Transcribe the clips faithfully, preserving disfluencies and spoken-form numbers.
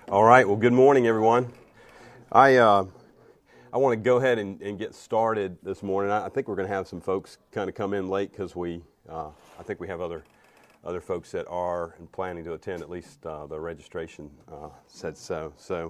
All right. Well, good morning, everyone. I uh, I want to go ahead and, and get started this morning. I, I think we're going to have some folks kind of come in late because we uh, I think we have other other folks that are and planning to attend. At least uh, the registration uh, said so. So,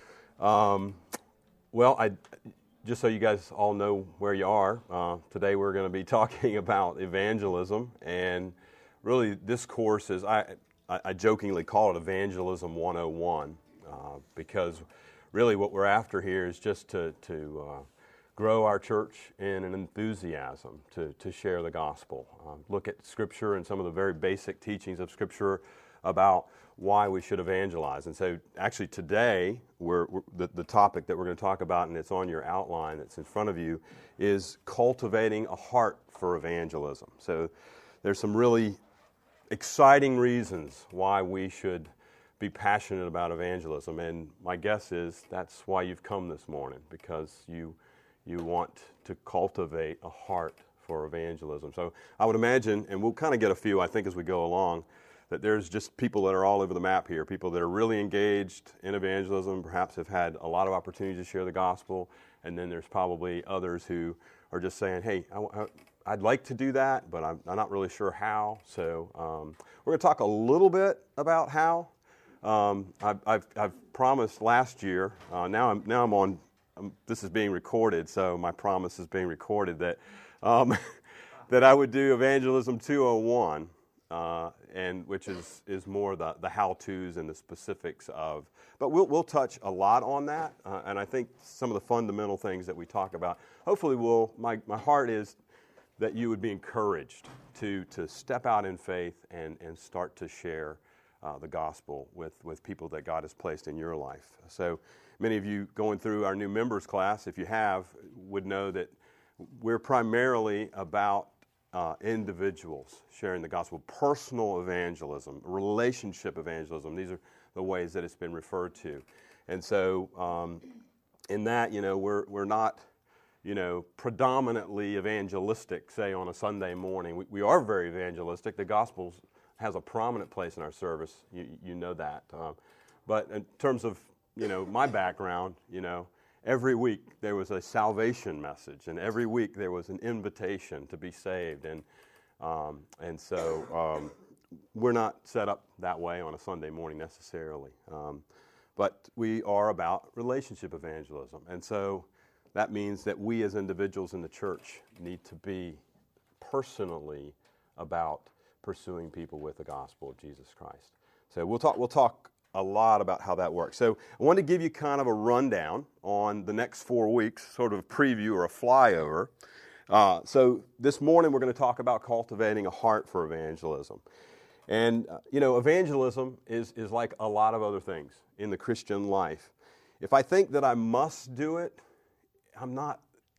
um, well, I just so you guys all know where you are. Uh, today we're going to be talking about evangelism, and really this course is I I, I jokingly call it Evangelism one oh one. Uh, because really what we're after here is just to, to uh, grow our church in an enthusiasm to, to share the gospel. Uh, look at Scripture and some of the very basic teachings of Scripture about why we should evangelize. And so actually today, we're, we're, the, the topic that we're going to talk about, and it's on your outline that's in front of you, is cultivating a heart for evangelism. So there's some really exciting reasons why we should be passionate about evangelism, and my guess is that's why you've come this morning, because you you want to cultivate a heart for evangelism. So I would imagine, and we'll kind of get a few, I think, as we go along, that there's just people that are all over the map here, people that are really engaged in evangelism, perhaps have had a lot of opportunities to share the gospel, and then there's probably others who are just saying, hey, I, I, I'd like to do that, but I'm, I'm not really sure how. So um, we're going to talk a little bit about how. Um, I've, I've, I've promised last year. Uh, now I'm now I'm on. Um, this is being recorded, so my promise is being recorded that um, that I would do Evangelism two oh one, uh, and which is is more the the how-tos and the specifics of. But we'll we'll touch a lot on that, uh, and I think some of the fundamental things that we talk about. Hopefully, will my my heart is that you would be encouraged to to step out in faith and and start to share Uh, the gospel with, with people that God has placed in your life. So many of you going through our new members class, if you have, would know that we're primarily about uh, individuals sharing the gospel, personal evangelism, relationship evangelism. These are the ways that it's been referred to. And so um, in that, you know, we're we're not, you know, predominantly evangelistic, say on a Sunday morning. We, we are very evangelistic. The gospel's has a prominent place in our service. You, you know that. Um, but in terms of, you know, my background, you know, every week there was a salvation message, and every week there was an invitation to be saved. And um, and so um, we're not set up that way on a Sunday morning necessarily. Um, but we are about relationship evangelism. And so that means that we as individuals in the church need to be personally about pursuing people with the gospel of Jesus Christ. So we'll talk we'll talk a lot about how that works. So I want to give you kind of a rundown on the next four weeks, sort of a preview or a flyover. Uh, so this morning we're going to talk about cultivating a heart for evangelism. And, uh, you know, evangelism is, is like a lot of other things in the Christian life. If I think that I must do it, I'm not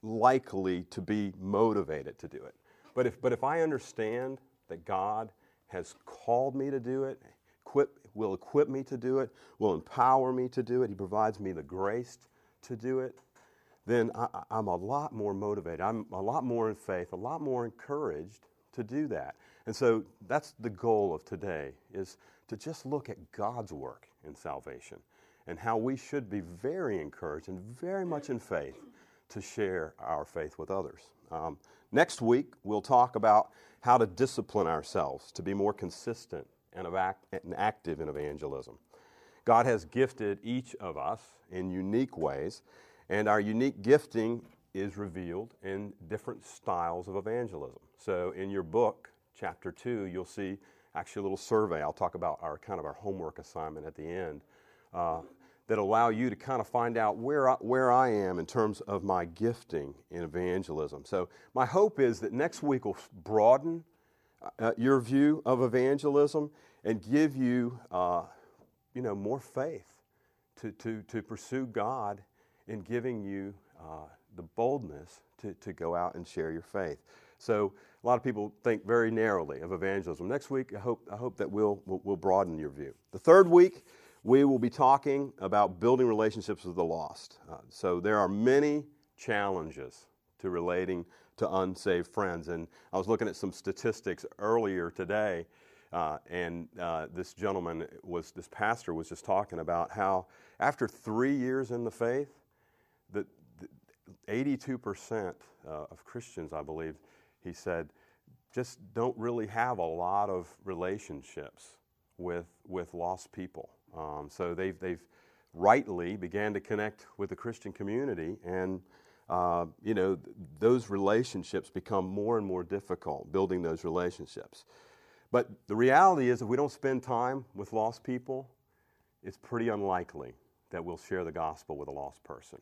likely to be motivated to do it. But if but if I understand that God has called me to do it, equip, will equip me to do it, will empower me to do it, He provides me the grace to do it, then I, I'm a lot more motivated. I'm a lot more in faith, a lot more encouraged to do that. And so that's the goal of today, is to just look at God's work in salvation and how we should be very encouraged and very much in faith to share our faith with others. Um, next week, we'll talk about how to discipline ourselves to be more consistent and active in evangelism. God has gifted each of us in unique ways, and our unique gifting is revealed in different styles of evangelism. So in your book, chapter two, you'll see actually a little survey. I'll talk about our kind of our homework assignment at the end uh, that allow you to kind of find out where I, where I am in terms of my gifting in evangelism. So my hope is that next week will broaden uh, your view of evangelism and give you, uh, you know, more faith to, to, to pursue God in giving you uh, the boldness to, to go out and share your faith. So a lot of people think very narrowly of evangelism. Next week, I hope I hope that we'll we'll, we'll broaden your view. The third week, we will be talking about building relationships with the lost. Uh, so there are many challenges to relating to unsaved friends. And I was looking at some statistics earlier today. Uh, and uh, this gentleman was, this pastor was just talking about how after three years in the faith, that eighty-two percent uh, of Christians, I believe, he said, just don't really have a lot of relationships with with lost people. Um, so they've they've rightly began to connect with the Christian community, and uh, you know th- those relationships become more and more difficult, building those relationships. But the reality is, if we don't spend time with lost people, it's pretty unlikely that we'll share the gospel with a lost person.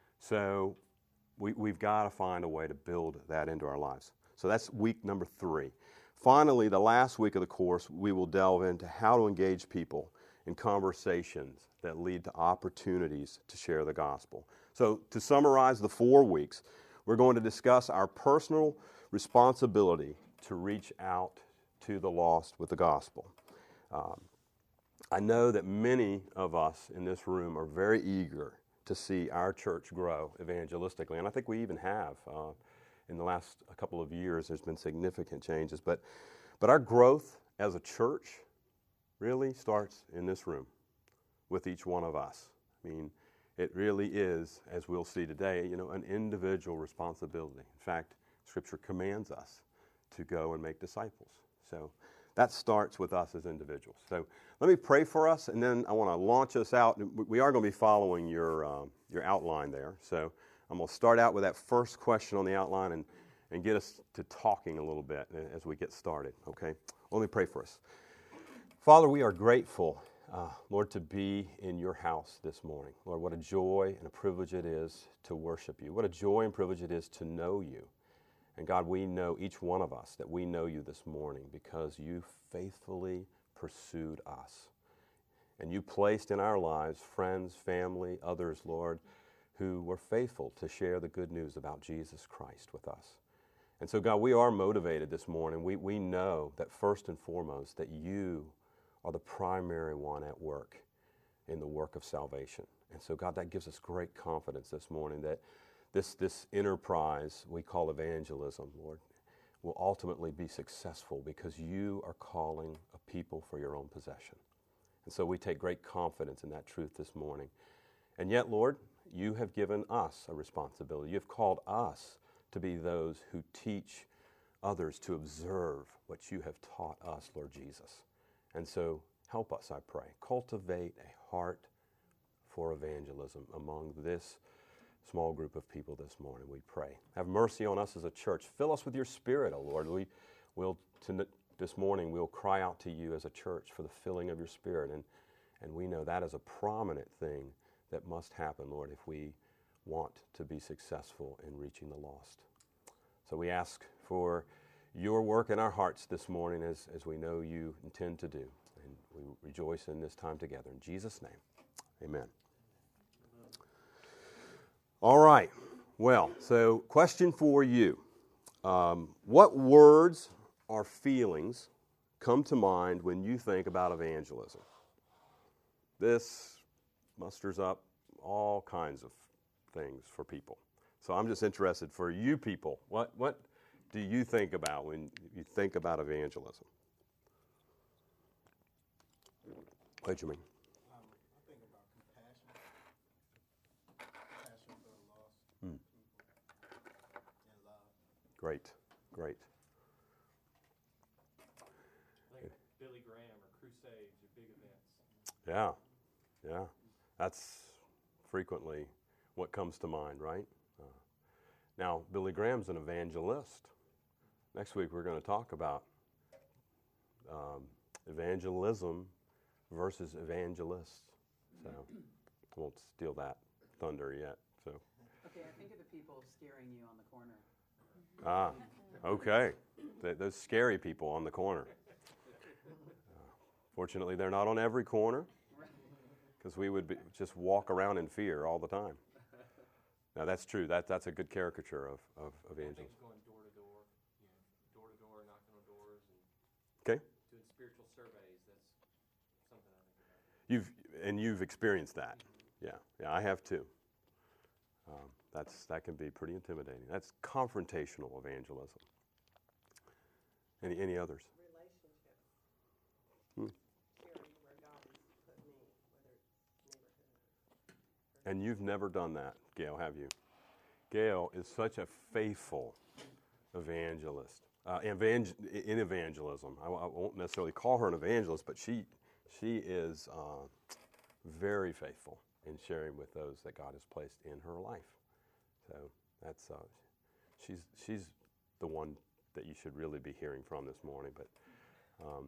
So we, we've got to find a way to build that into our lives. So that's week number three. Finally, the last week of the course, we will delve into how to engage people in conversations that lead to opportunities to share the gospel. So to summarize the four weeks, we're going to discuss our personal responsibility to reach out to the lost with the gospel. Um, I know that many of us in this room are very eager to see our church grow evangelistically, and I think we even have. Uh, in the last a couple of years, there's been significant changes, but but our growth as a church really starts in this room with each one of us. I mean, it really is, as we'll see today, you know, an individual responsibility. In fact, Scripture commands us to go and make disciples. So that starts with us as individuals. So let me pray for us, and then I want to launch us out. We are going to be following your um, your outline there. So I'm going to start out with that first question on the outline and, and get us to talking a little bit as we get started, okay? Let me pray for us. Father, we are grateful, uh, Lord, to be in your house this morning. Lord, what a joy and a privilege it is to worship you. What a joy and privilege it is to know you. And God, we know, each one of us, that we know you this morning because you faithfully pursued us. And you placed in our lives friends, family, others, Lord, who were faithful to share the good news about Jesus Christ with us. And so, God, we are motivated this morning. We, we know that first and foremost that you are the primary one at work in the work of salvation. And so, God, that gives us great confidence this morning that this, this enterprise we call evangelism, Lord, will ultimately be successful because you are calling a people for your own possession. And so we take great confidence in that truth this morning. And yet, Lord, you have given us a responsibility. You've called us to be those who teach others to observe what you have taught us, Lord Jesus. And so help us, I pray. Cultivate a heart for evangelism among this small group of people this morning, we pray. Have mercy on us as a church. Fill us with your Spirit, O Lord. We will to, this morning we'll cry out to you as a church for the filling of your Spirit, and, and we know that is a prominent thing that must happen, Lord, if we want to be successful in reaching the lost. So we ask for your work in our hearts this morning as, as we know you intend to do. And we rejoice in this time together. In Jesus' name, amen. All right. Well, so question for you. Um, what words or feelings come to mind when you think about evangelism? This musters up all kinds of things for people. So I'm just interested for you people, what what do you think about when you think about evangelism? What do you mean? Um, I think about compassion, compassion for the lost Hmm. people, and love. Great, great. Like Billy Graham or crusades or big events. Yeah, yeah. That's frequently what comes to mind, right? Uh, now, Billy Graham's an evangelist. Next week we're going to talk about um, evangelism versus evangelists. So I won't steal that thunder yet. So Okay, I think of the people scaring you on the corner. ah, okay. Th- those scary people on the corner. Uh, fortunately, they're not on every corner, because we would be, just walk around in fear all the time. Now that's true. That that's a good caricature of of evangelism. Things going door to door, you know, door to door, knocking on doors, and Okay. doing spiritual surveys. That's something I think about. You've and you've experienced that. Yeah, yeah, I have too. Um, that's that can be pretty intimidating. That's confrontational evangelism. Any any others? Relationships. And you've never done that, Gail, have you? Gail is such a faithful evangelist. Uh, evangel- in evangelism. I, I won't necessarily call her an evangelist, but she she is uh, very faithful in sharing with those that God has placed in her life. So that's uh, she's she's the one that you should really be hearing from this morning. But um,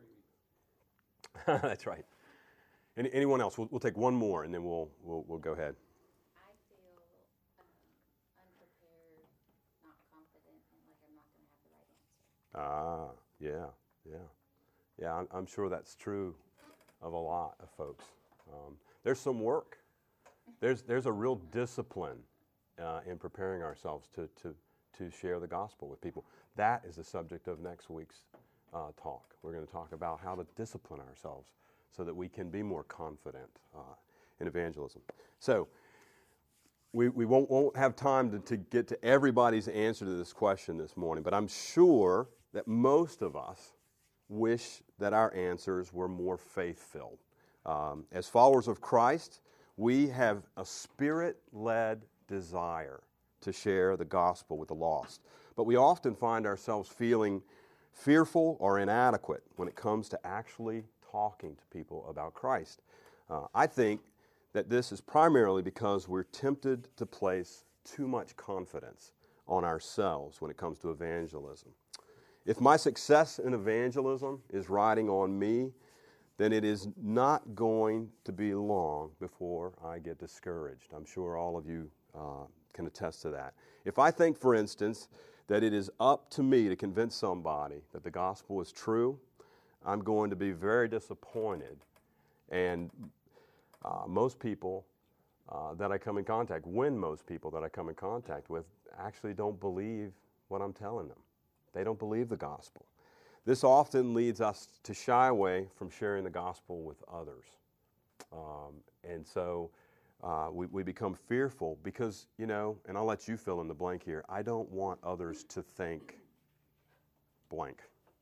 that's right. Any, anyone else? We'll, we'll take one more, and then we'll we'll, we'll go ahead. I feel um, unprepared, not confident, and like I'm not going to have the right answer. Ah, yeah, yeah, yeah. I'm, I'm sure that's true of a lot of folks. Um, there's some work. There's there's a real discipline uh, in preparing ourselves to to to share the gospel with people. That is the subject of next week's uh, talk. We're going to talk about how to discipline ourselves so that we can be more confident uh, in evangelism. So we, we won't, won't have time to, to get to everybody's answer to this question this morning, but I'm sure that most of us wish that our answers were more faith-filled. Um, as followers of Christ, we have a spirit-led desire to share the gospel with the lost. But we often find ourselves feeling fearful or inadequate when it comes to actually talking to people about Christ. Uh, I think that this is primarily because we're tempted to place too much confidence on ourselves when it comes to evangelism. If my success in evangelism is riding on me, then it is not going to be long before I get discouraged. I'm sure all of you uh, can attest to that. If I think, for instance, that it is up to me to convince somebody that the gospel is true, I'm going to be very disappointed. And uh, most people uh, that I come in contact, when most people that I come in contact with actually don't believe what I'm telling them. They don't believe the gospel. This often leads us to shy away from sharing the gospel with others. Um, and so uh, we, we become fearful because, you know, and I'll let you fill in the blank here, I don't want others to think blank.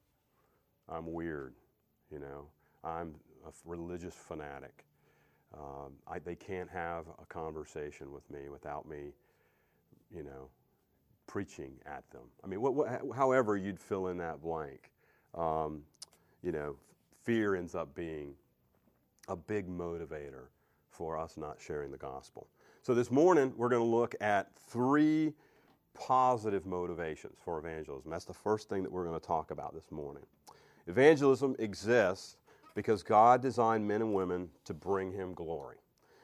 I'm weird, you know. I'm a religious fanatic. Um, I, they can't have a conversation with me without me, you know, preaching at them. I mean, what, what, however you'd fill in that blank. Um, you know, fear ends up being a big motivator for us not sharing the gospel. So this morning, we're going to look at three positive motivations for evangelism. That's the first thing that we're going to talk about this morning. Evangelism exists because God designed men and women to bring Him glory.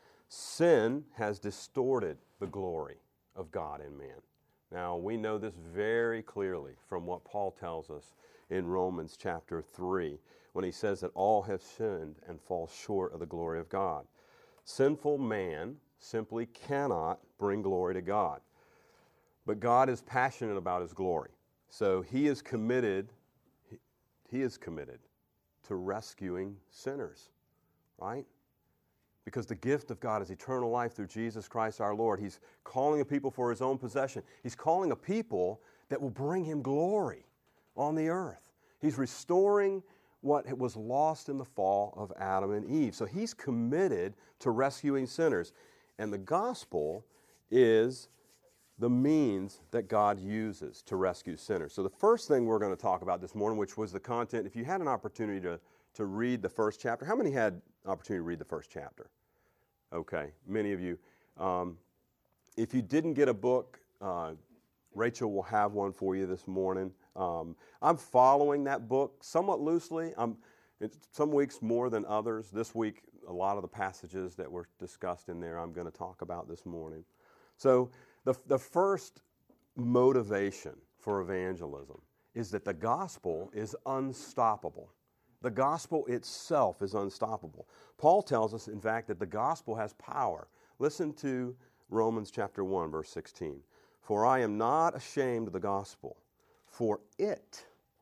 Sin has distorted the glory of God in man. Now, we know this very clearly from what Paul tells us in Romans chapter three, when he says that all have sinned and fall short of the glory of God. Sinful man simply cannot bring glory to God. But God is passionate about His glory. So He is committed, He is committed to rescuing sinners, right? Because the gift of God is eternal life through Jesus Christ our Lord. He's calling a people for His own possession. He's calling a people that will bring Him glory on the earth. He's restoring what was lost in the fall of Adam and Eve. So He's committed to rescuing sinners. And the gospel is the means that God uses to rescue sinners. So the first thing we're going to talk about this morning, which was the content, if you had an opportunity to, to read the first chapter, how many had an opportunity to read the first chapter? Okay, many of you. Um, if you didn't get a book, uh, Rachel will have one for you this morning. Um, I'm following that book somewhat loosely. I'm, it's some weeks more than others. This week, a lot of the passages that were discussed in there I'm going to talk about this morning. So the, the first motivation for evangelism is that the gospel is unstoppable. The gospel itself is unstoppable. Paul tells us, in fact, that the gospel has power. Listen to Romans chapter one, verse sixteen. For I am not ashamed of the gospel, for it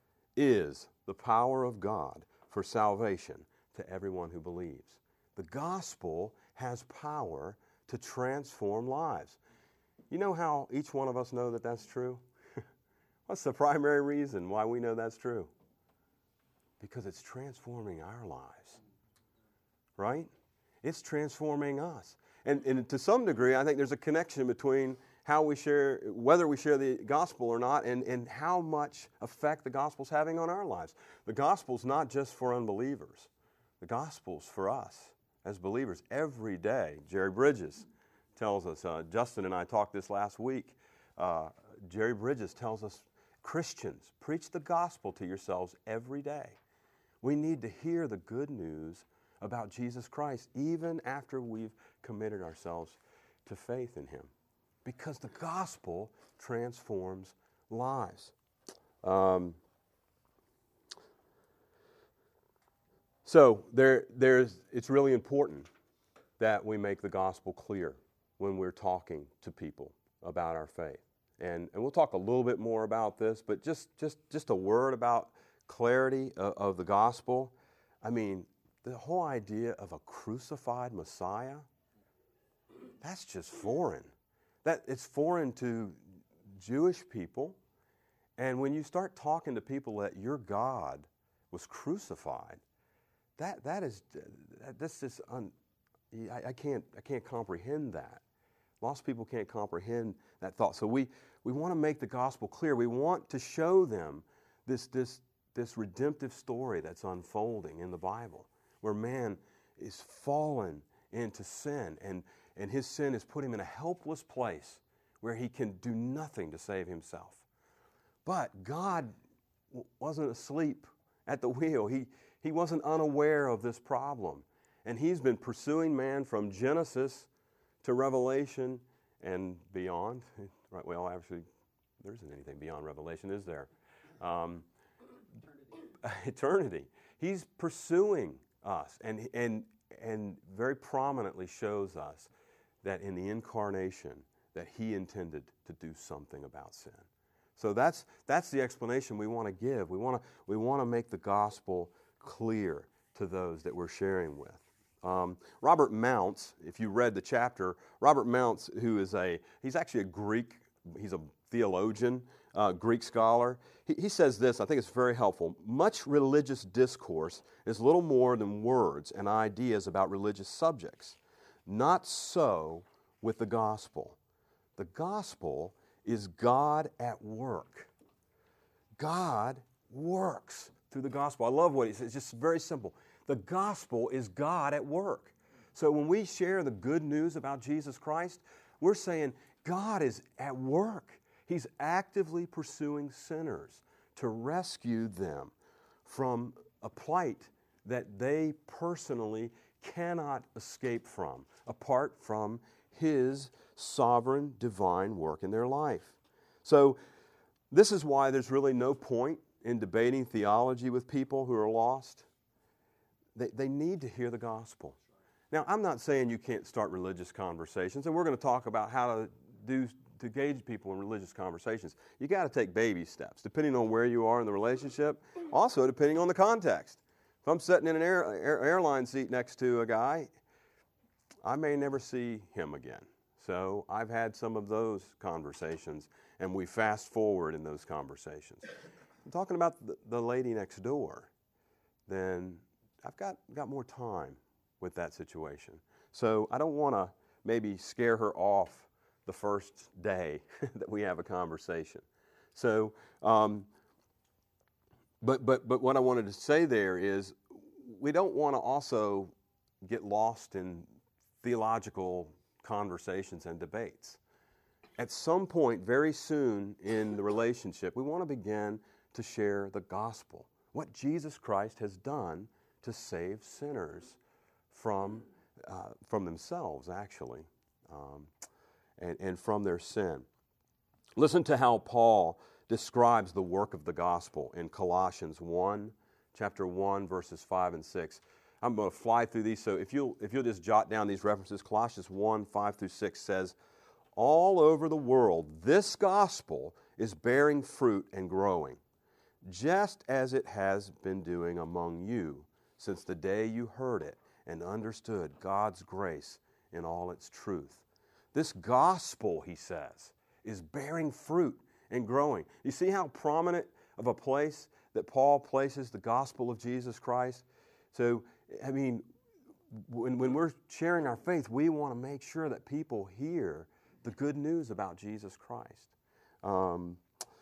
is the power of God for salvation to everyone who believes. The gospel has power to transform lives. You know how each one of us know that that's true? What's the primary reason why we know that's true? Because it's transforming our lives, right? It's transforming us. And, and to some degree, I think there's a connection between how we share, whether we share the gospel or not, and, and how much effect the gospel's having on our lives. The gospel's not just for unbelievers. The gospel's for us as believers every day. Jerry Bridges tells us, uh, Justin and I talked this last week, uh, Jerry Bridges tells us, Christians, preach the gospel to yourselves every day. We need to hear the good news about Jesus Christ even after we've committed ourselves to faith in Him. Because the gospel transforms lives. Um, so there, there's, it's really important that we make the gospel clear when we're talking to people about our faith. And, and we'll talk a little bit more about this, but just, just, just a word about clarity of, of the gospel. I mean, the whole idea of a crucified Messiah, that's just foreign. That it's foreign to Jewish people. And when you start talking to people that your God was crucified, that that is that, this is un, I, I can't I can't comprehend that. Lost people can't comprehend that thought. So we we want to make the gospel clear. We want to show them this this this redemptive story that's unfolding in the Bible, where man is fallen into sin, and and his sin has put him in a helpless place where he can do nothing to save himself. But God w- wasn't asleep at the wheel. He, he wasn't unaware of this problem. And He's been pursuing man from Genesis to Revelation and beyond. Right? Well, actually, there isn't anything beyond Revelation, is there? Um, eternity. eternity. He's pursuing us and, and, and very prominently shows us that in the incarnation that He intended to do something about sin. So that's that's the explanation we want to give. We want to we want to make the gospel clear to those that we're sharing with. Um, Robert Mounce, if you read the chapter, Robert Mounce, who is a he's actually a Greek, he's a theologian, uh, Greek scholar. He, he says this. I think it's very helpful. Much religious discourse is little more than words and ideas about religious subjects. Not so with the gospel. The gospel is God at work. God works through the gospel. I love what he says. It's just very simple. The gospel is God at work. So when we share the good news about Jesus Christ, we're saying God is at work. He's actively pursuing sinners to rescue them from a plight that they personally cannot escape from, apart from His sovereign divine work in their life. So this is why there's really no point in debating theology with people who are lost. They, they need to hear the gospel. Now, I'm not saying you can't start religious conversations, and we're going to talk about how to do to gauge people in religious conversations. You got to take baby steps, depending on where you are in the relationship, also depending on the context. If I'm sitting in an air, air, airline seat next to a guy, I may never see him again. So I've had some of those conversations, and we fast forward in those conversations. I'm talking about the, the lady next door, then I've got, got more time with that situation. So I don't want to maybe scare her off the first day that we have a conversation. So, um, but, but, but what I wanted to say there is we don't want to also get lost in theological conversations and debates. At some point, very soon in the relationship, we want to begin to share the gospel, what Jesus Christ has done to save sinners from uh, from themselves, actually, um, and, and from their sin. Listen to how Paul describes the work of the gospel in Colossians one, chapter one, verses five and six. I'm going to fly through these, so if you'll, if you'll just jot down these references, Colossians one, five through six says, all over the world, this gospel is bearing fruit and growing, just as it has been doing among you since the day you heard it and understood God's grace in all its truth. This gospel, he says, is bearing fruit and growing. You see how prominent of a place that Paul places the gospel of Jesus Christ? So, I mean, when, when we're sharing our faith, we want to make sure that people hear the good news about Jesus Christ. Um,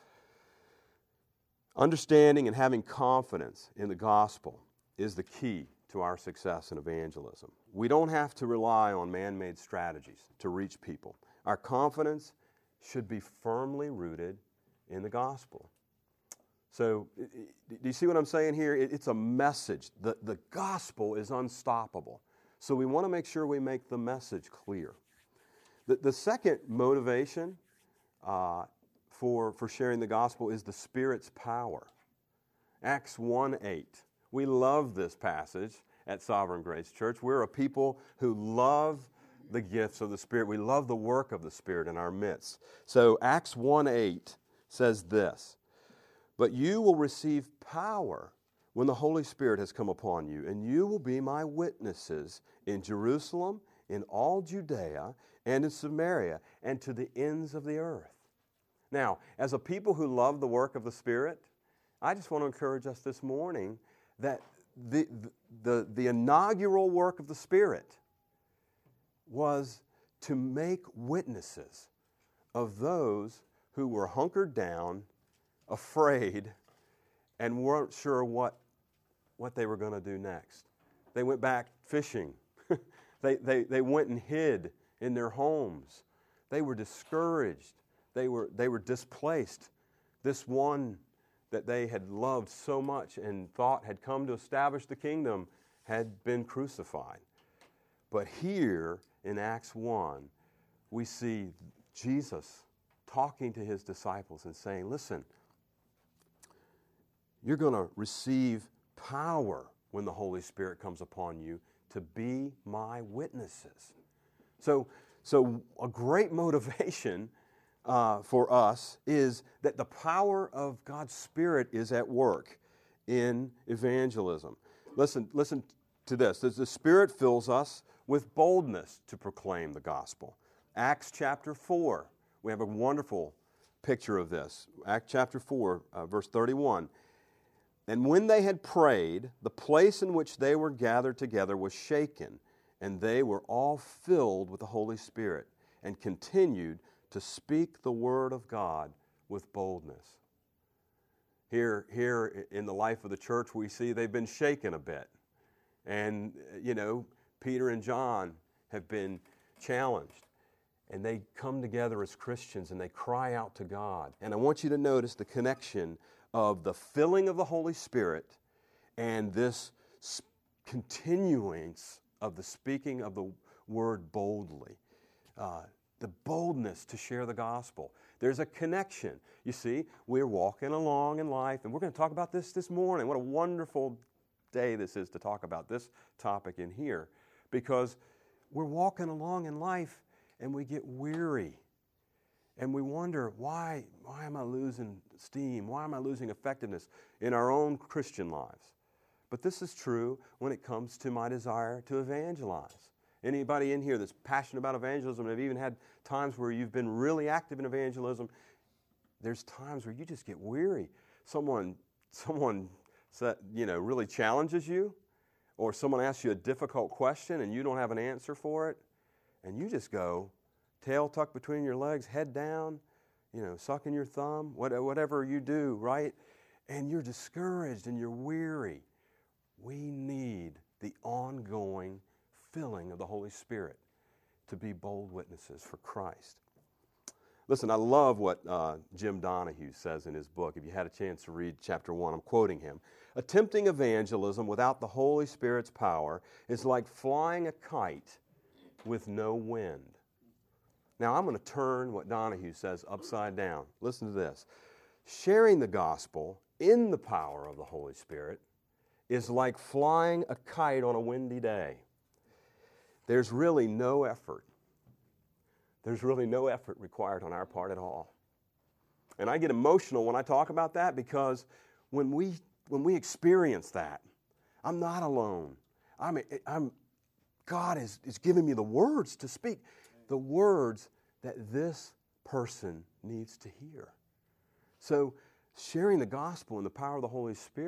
understanding and having confidence in the gospel is the key to our success in evangelism. We don't have to rely on man-made strategies to reach people. Our confidence should be firmly rooted in the gospel. So, do you see what I'm saying here? It's a message. The, the gospel is unstoppable. So we want to make sure we make the message clear. The, the second motivation uh, for, for sharing the gospel is the Spirit's power. Acts one eight. We love this passage at Sovereign Grace Church. We're a people who love the gifts of the Spirit. We love the work of the Spirit in our midst. So Acts one eight says this, "But you will receive power when the Holy Spirit has come upon you, and you will be my witnesses in Jerusalem, in all Judea, and in Samaria, and to the ends of the earth." Now, as a people who love the work of the Spirit, I just want to encourage us this morning that the, the, the inaugural work of the Spirit was to make witnesses of those who were hunkered down, afraid, and weren't sure what, what they were going to do next. They went back fishing. they, they, they went and hid in their homes. They were discouraged. They were, they were displaced. This one that they had loved so much and thought had come to establish the kingdom had been crucified. But here in Acts one, we see Jesus talking to his disciples and saying, listen, you're going to receive power when the Holy Spirit comes upon you to be my witnesses. So, so a great motivation uh, for us is that the power of God's Spirit is at work in evangelism. Listen, listen to this. The Spirit fills us with boldness to proclaim the gospel. Acts chapter four, we have a wonderful picture of this. Acts chapter four, uh, verse thirty-one. "And when they had prayed, the place in which they were gathered together was shaken, and they were all filled with the Holy Spirit, and continued to speak the word of God with boldness." Here, here in the life of the church, we see they've been shaken a bit. And, you know, Peter and John have been challenged. And they come together as Christians and they cry out to God. And I want you to notice the connection of the filling of the Holy Spirit and this continuance of the speaking of the word boldly. Uh, the boldness to share the gospel. There's a connection. You see, we're walking along in life, and we're going to talk about this this morning. What a wonderful day this is to talk about this topic in here, because we're walking along in life and we get weary. And we wonder, why, why am I losing steam? Why am I losing effectiveness in our own Christian lives? But this is true when it comes to my desire to evangelize. Anybody in here that's passionate about evangelism and have even had times where you've been really active in evangelism, there's times where you just get weary. Someone, someone you know, really challenges you, or someone asks you a difficult question and you don't have an answer for it, and you just go, tail tucked between your legs, head down, you know, sucking your thumb, whatever you do, right? And you're discouraged and you're weary. We need the ongoing filling of the Holy Spirit to be bold witnesses for Christ. Listen, I love what uh, Jim Donahue says in his book. If you had a chance to read chapter one, I'm quoting him. "Attempting evangelism without the Holy Spirit's power is like flying a kite with no wind." Now, I'm going to turn what Donahue says upside down. Listen to this. Sharing the gospel in the power of the Holy Spirit is like flying a kite on a windy day. There's really no effort. There's really no effort required on our part at all. And I get emotional when I talk about that, because when we when we experience that, I'm not alone. I'm, I'm, God is, is giving me the words to speak, the words that this person needs to hear. So sharing the gospel in the power of the Holy Spirit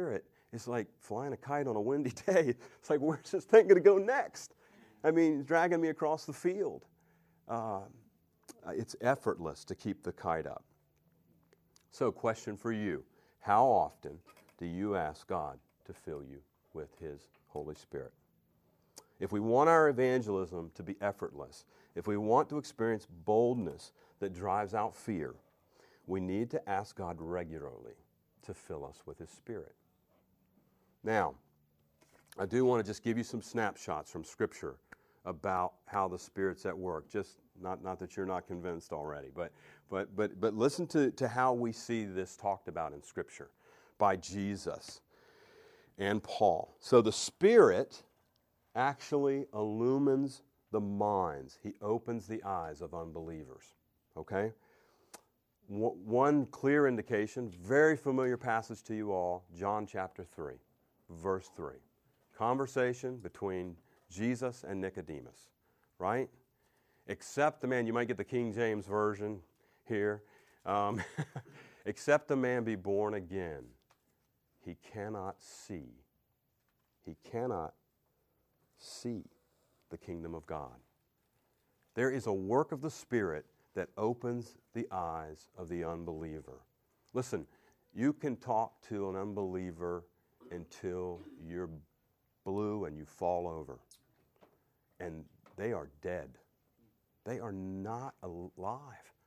it's like flying a kite on a windy day. It's like, where's this thing going to go next? I mean, it's dragging me across the field. Uh, it's effortless to keep the kite up. So, question for you. How often do you ask God to fill you with His Holy Spirit? If we want our evangelism to be effortless, if we want to experience boldness that drives out fear, we need to ask God regularly to fill us with His Spirit. Now, I do want to just give you some snapshots from Scripture about how the Spirit's at work. Just not, not that you're not convinced already, but but but but listen to, to how we see this talked about in Scripture by Jesus and Paul. So the Spirit actually illumines the minds. He opens the eyes of unbelievers. Okay? One clear indication, very familiar passage to you all, John chapter three, verse three. Conversation between Jesus and Nicodemus, right? Except the man, you might get the King James Version here, um, except the man be born again, he cannot see. He cannot see the kingdom of God. There is a work of the Spirit that opens the eyes of the unbeliever. Listen, you can talk to an unbeliever until you're blue and you fall over. And they are dead. They are not alive.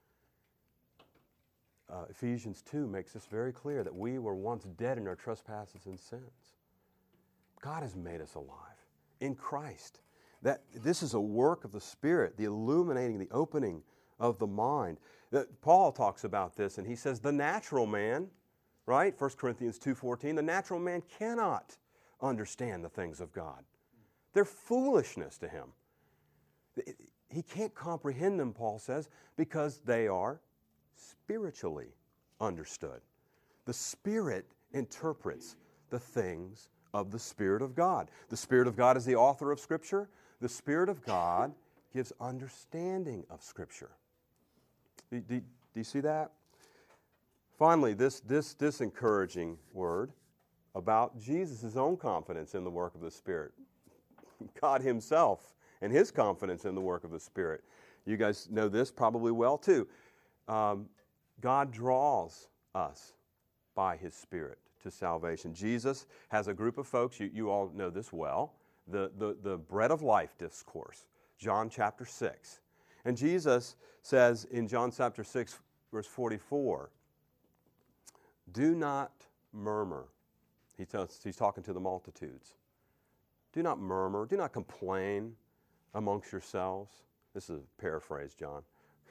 Uh, Ephesians two makes this very clear that we were once dead in our trespasses and sins. God has made us alive in Christ. That this is a work of the Spirit, the illuminating, the opening of the mind. That Paul talks about this, and he says the natural man, right? First Corinthians two fourteen, the natural man cannot understand the things of God. They're foolishness to him. He can't comprehend them, Paul says, because they are spiritually understood. The Spirit interprets the things of the Spirit of God. The Spirit of God is the author of Scripture. The Spirit of God gives understanding of Scripture. Do, do, do you see that? Finally, this, this, this encouraging word about Jesus' own confidence in the work of the Spirit. God Himself and His confidence in the work of the Spirit. You guys know this probably well too. Um, God draws us by His Spirit to salvation. Jesus has a group of folks, you, you all know this well, the, the, the bread of life discourse, John chapter six. And Jesus says in John chapter six, verse forty-four, do not murmur. He tells, he's talking to the multitudes. Do not murmur, do not complain amongst yourselves. This is a paraphrase, John.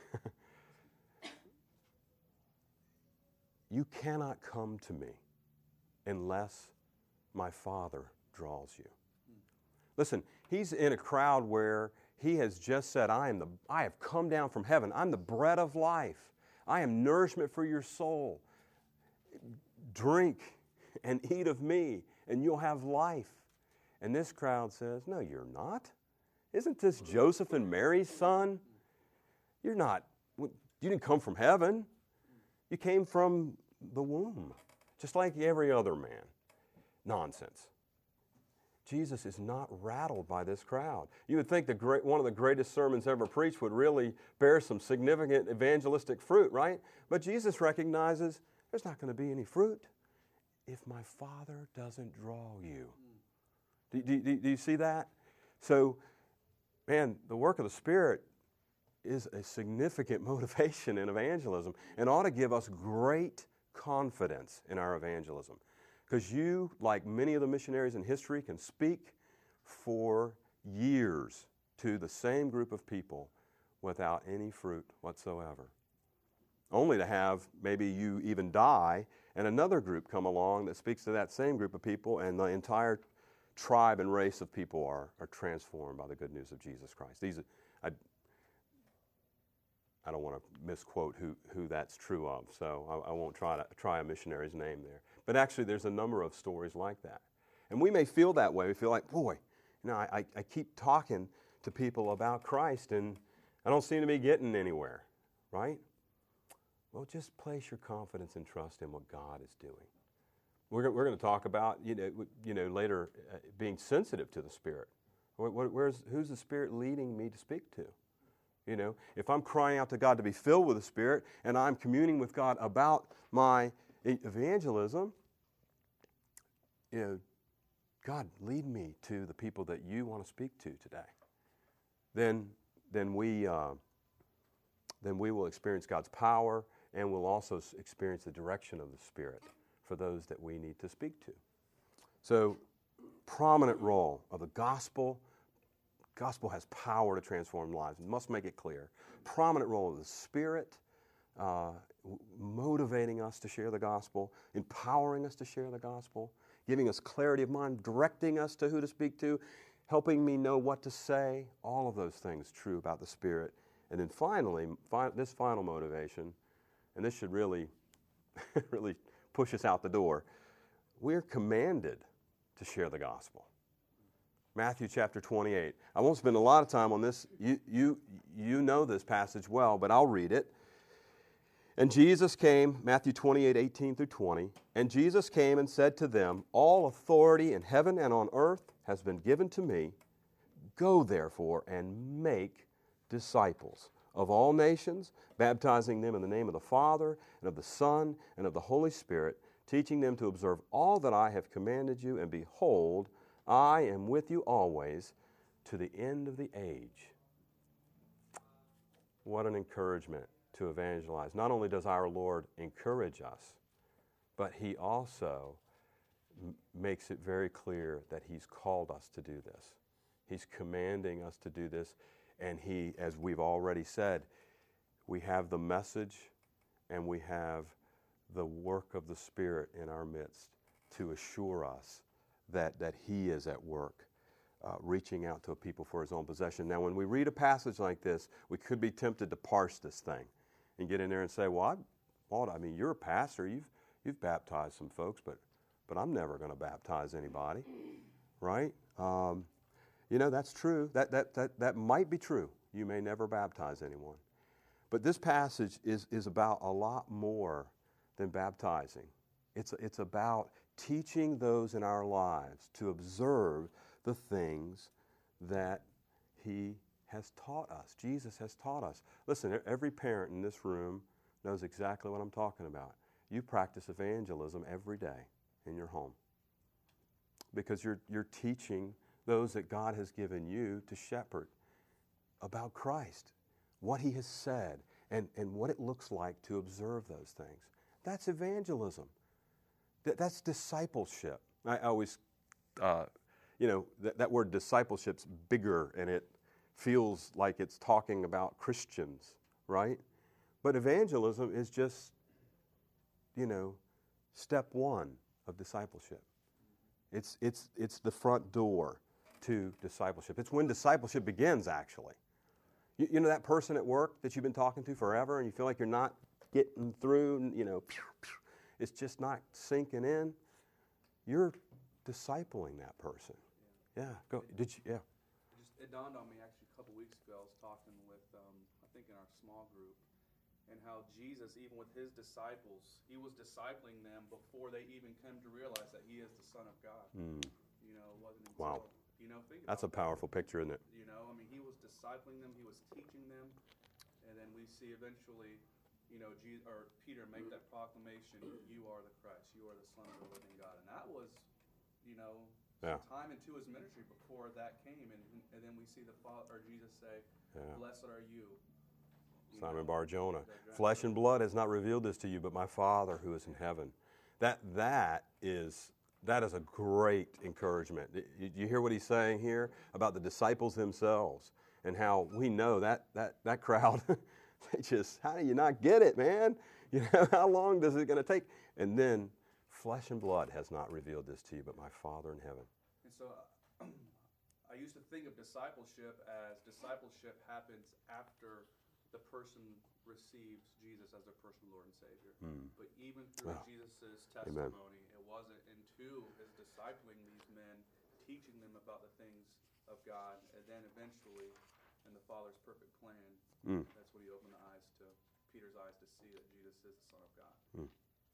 You cannot come to me unless my Father draws you. Listen, he's in a crowd where he has just said, I am the I have come down from heaven. I'm the bread of life. I am nourishment for your soul. Drink and eat of me, and you'll have life. And this crowd says, no, you're not. Isn't this Joseph and Mary's son? You're not. You didn't come from heaven. You came from the womb, just like every other man. Nonsense. Jesus is not rattled by this crowd. You would think the great, one of the greatest sermons ever preached would really bear some significant evangelistic fruit, right? But Jesus recognizes there's not going to be any fruit if my Father doesn't draw you. Do, do, do, do you see that? So, man, the work of the Spirit is a significant motivation in evangelism and ought to give us great confidence in our evangelism. Because you, like many of the missionaries in history, can speak for years to the same group of people without any fruit whatsoever. Only to have maybe you even die and another group come along that speaks to that same group of people, and the entire tribe and race of people are, are transformed by the good news of Jesus Christ. These, I, I don't want to misquote who, who that's true of, so I, I won't try to try a missionary's name there. But actually, there's a number of stories like that. And we may feel that way. We feel like, boy, you know, I, I keep talking to people about Christ, and I don't seem to be getting anywhere, right? Well, just place your confidence and trust in what God is doing. we're, go- we're going to talk about, you know, w- you know later, uh, being sensitive to the Spirit. Where, where, where's, who's the Spirit leading me to speak to? You know, if I'm crying out to God to be filled with the Spirit and I'm communing with God about my e- evangelism, you know, God, lead me to the people that you want to speak to today. Then, then we, uh, then we will experience God's power, and we'll also s- experience the direction of the Spirit for those that we need to speak to. So, prominent role of the gospel. Gospel has power to transform lives. We must make it clear. Prominent role of the Spirit, uh, w- motivating us to share the gospel, empowering us to share the gospel, giving us clarity of mind, directing us to who to speak to, helping me know what to say. All of those things true about the Spirit. And then finally, fi- this final motivation, and this should really, really push us out the door. We're commanded to share the gospel. Matthew chapter twenty-eight. I won't spend a lot of time on this. You, you, you know this passage well, but I'll read it. And Jesus came, Matthew twenty-eight, eighteen through twenty, and Jesus came and said to them, all authority in heaven and on earth has been given to me. Go therefore and make disciples of all nations, baptizing them in the name of the Father and of the Son and of the Holy Spirit, teaching them to observe all that I have commanded you, and behold, I am with you always to the end of the age. What an encouragement to evangelize. Not only does our Lord encourage us, but He also m- makes it very clear that He's called us to do this. He's commanding us to do this, and He, as we've already said, we have the message and we have the work of the Spirit in our midst to assure us that, that He is at work, uh, reaching out to a people for His own possession. Now, when we read a passage like this, we could be tempted to parse this thing and get in there and say, well, I, Walt, I mean, you're a pastor, you've, you've baptized some folks, but, but I'm never going to baptize anybody, right? Um, you know, that's true. That, that, that, that might be true. You may never baptize anyone. But this passage is, is about a lot more than baptizing. It's, it's about teaching those in our lives to observe the things that He has taught us. Jesus has taught us. Listen, every parent in this room knows exactly what I'm talking about. You practice evangelism every day in your home because you're, you're teaching those that God has given you to shepherd about Christ, what He has said, and, and what it looks like to observe those things. That's evangelism. That, that's discipleship. I always, uh, you know, that, that word discipleship's bigger, and it feels like it's talking about Christians, right? But evangelism is just, you know, step one of discipleship. It's, it's, it's the front door to discipleship. It's when discipleship begins, actually. You, you know that person at work that you've been talking to forever and you feel like you're not getting through, you know, it's just not sinking in? You're discipling that person. Yeah, go. Did you? Yeah. It just it dawned on me actually a couple weeks ago. I was talking with um, I think in our small group, and how Jesus, even with His disciples, He was discipling them before they even came to realize that He is the Son of God. Mm. You know, it wasn't until Wow. you know think That's a about powerful picture, isn't it? that. You know, I mean, He was discipling them, He was teaching them, and then we see eventually, you know, Jesus, or Peter make that proclamation: "You are the Christ. You are the Son of the living God." And that was, you know, Yeah. some time into His ministry before that came, and and then we see the Father or Jesus say, Yeah. "Blessed are you." you Simon know, Bar Jonah. that- Flesh and blood has not revealed this to you, but my Father who is in heaven. That that is that is a great encouragement. You, you hear what he's saying here about the disciples themselves and how we know that that that crowd. They just, how do you not get it, man? You know, how long does it going to take? And then, flesh and blood has not revealed this to you, but my Father in heaven. And so, uh, I used to think of discipleship as discipleship happens after the person receives Jesus as their personal Lord and Savior. Mm. But even through Wow. Jesus' Amen. testimony, it wasn't into His discipling these men, teaching them about the things of God, and then eventually, in the Father's perfect plan, Mm. that's what He opened the eyes to Peter's eyes to see that Jesus is the Son of God. Mm.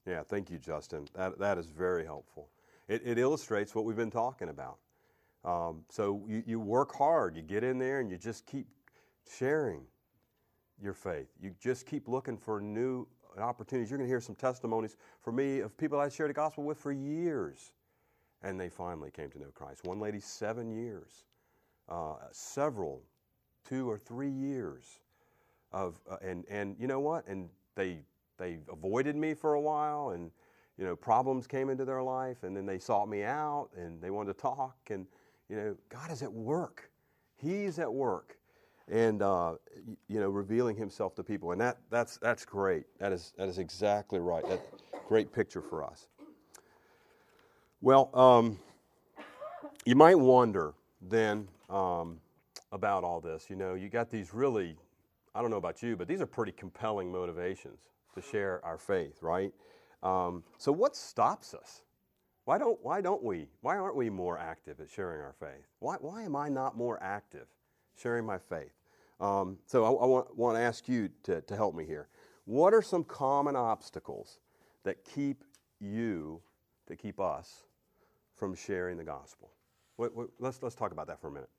Yeah, thank you, Justin. That, that is very helpful. It, it illustrates what we've been talking about. Um, so you, you work hard, you get in there and you just keep sharing your faith. You just keep looking for new opportunities. You're going to hear some testimonies for me of people I shared the gospel with for years, and they finally came to know Christ. One lady, seven years. Uh, several, two or three years of, uh, and and you know what? And they they avoided me for a while, and you know problems came into their life, and then they sought me out, and they wanted to talk, and you know God is at work. He's at work, and uh, you know revealing Himself to people, and that that's that's great. That is that is exactly right. That's a great picture for us. Well, um, you might wonder then. Um, about all this. You know, you got these really, I don't know about you, but these are pretty compelling motivations to share our faith, right? Um, so what stops us? Why don't why don't we? Why aren't we more active at sharing our faith? Why why am I not more active sharing my faith? Um, so I, I want, want to ask you to, to help me here. What are some common obstacles that keep you, that keep us from sharing the gospel? What, what, let's let's talk about that for a minute.